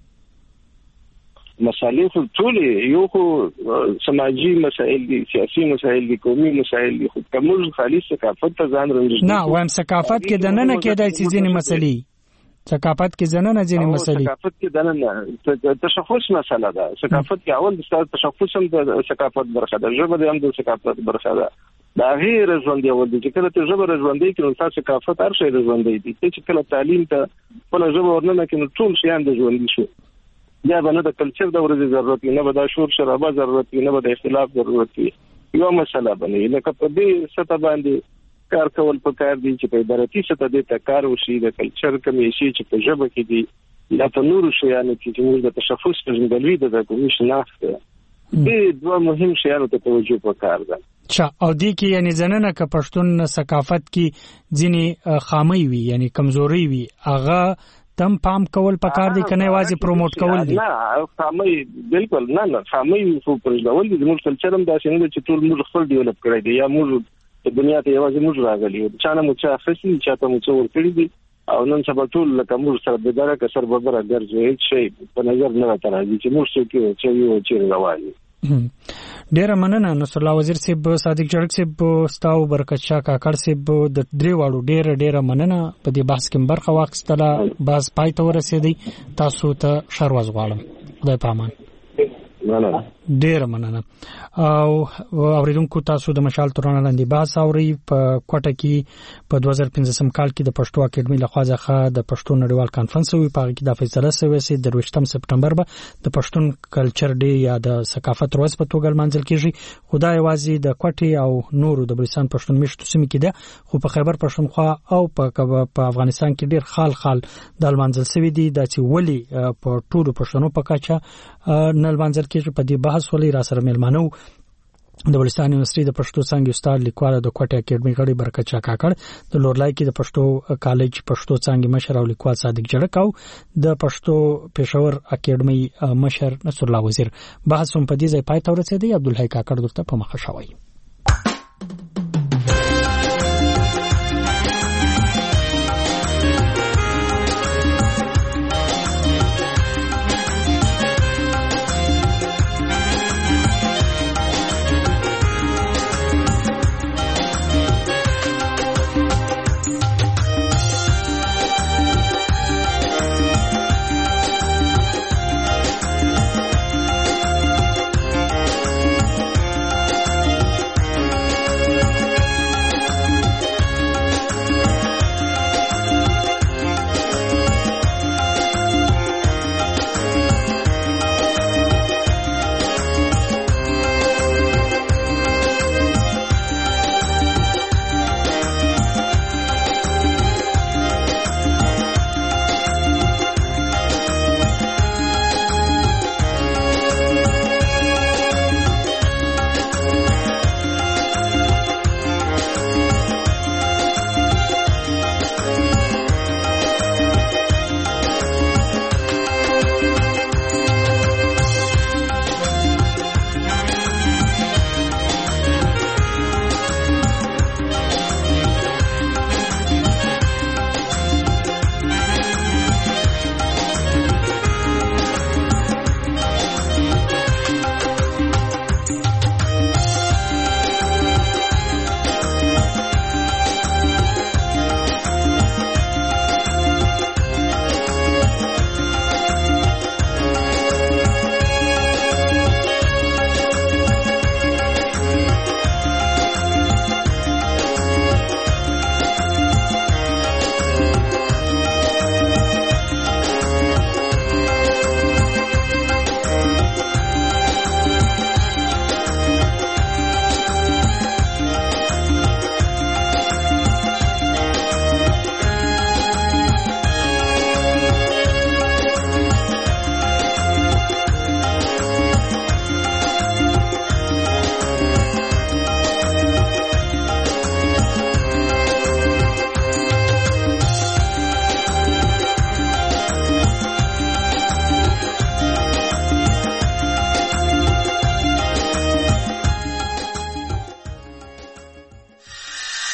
مسائل خو ټول یو خو سماجی مسائل دي سیاسي مسائل دي قومي مسائل دي خو کوم خالص ثقافت ته ځان رنځ نه وایم ثقافت کې دننه کې دای چې ځینې مسلې ثقافت کې زنانه ځینې مسلې ثقافت کې دننه تشخص مسله ده ثقافت کې اول د تشخص هم د ثقافت برخه ده ژبه د هم د ثقافت برخه ده دا غیر ژوندۍ ول دي چې کله ته ژبه ژوندۍ کې نو تاسو ثقافت هر شی ژوندۍ دي چې کله تعلیم ته په ژبه ورننه کې نو ټول شیان د ژوندۍ شو یا باندې د کلچر د ورځې ضرورت نه به د شور شرابه ضرورت نه به د اختلاف ضرورت یو مسله باندې لکه په دې سطح باندې کار کول پکار دي چې په ادارتي سطح دې ته کار وشي د کلچر کمی شي چې په ژبه کې دي یا په نورو شیانو کې چې موږ د تشخص پېژندګلوي د کومې شناخت دې دوه مهم شیانو ته توجه پکار ده چا او دې کې یعنی زنانه ک پښتون ثقافت کې ځینې خامي وي یعنی کمزوري وي هغه تم پام کول پکار دي کنه واځي پروموټ کول دي نه خامي بالکل نه نه خامي خو پرځول دي موږ کلچرم دا څنګه چې ټول موږ خپل ډیولپ کړی دی یا موږ په دنیا ته یوازې موږ راغلي یو چانه مو چې اخیستي چې ته مو څو ور کړی دي او نن سبا ټول لکه موږ سره د دغه کسر ببره ګرځي هیڅ شي په نظر نه راځي چې موږ څه کوي چې یو چې راوایي ډیره مننه نصر الله وزیر صاحب صادق جړک صاحب ستاو برکت شاه کاکړ صاحب د درې واړو ډیره ډیره مننه په دې بحث کې برخه واخیستله باز پای ته ورسېدی تاسو ته شرواز غواړم خدای پامان مننه ډیره مننه او اوریدونکو تاسو د مشال تورانه لاندې بحث اوري په کوټه کې په دوه زره پنځم کال کې د پښتو اکیډمي لخوا ځخه د پښتو نړیوال کانفرنس وی په کې د فیصله شوې چې د دویشتم سپټمبر به د پښتون کلچر ډے یا د ثقافت ورځ په توګه منځل کیږي خدای وازي د کوټه او نورو د بلوچستان پښتون میشتو سیمې کې ده خو په خیبر پښتونخوا او په افغانستان کې ډیر خال خال د منځل شوې دي د چې ولی په ټولو پښتنو په کچه نل منځل کیږي په دې بحث ولې را سره ملمنو د بلوچستان یونیورسيټي د پښتو څانګې استاد لیکوال د کوټه اکیډمي غړي برکت شاه کاکړ د لورلای کې د پښتو کالج پښتو څانګې مشر او لیکوال صادق جړک او د پښتو پېښور اکیډمي مشر نصر الله وزیر بحث هم په دې ځای پای ته ورسېدی عبدالحی کاکړ دلته په مخه شوی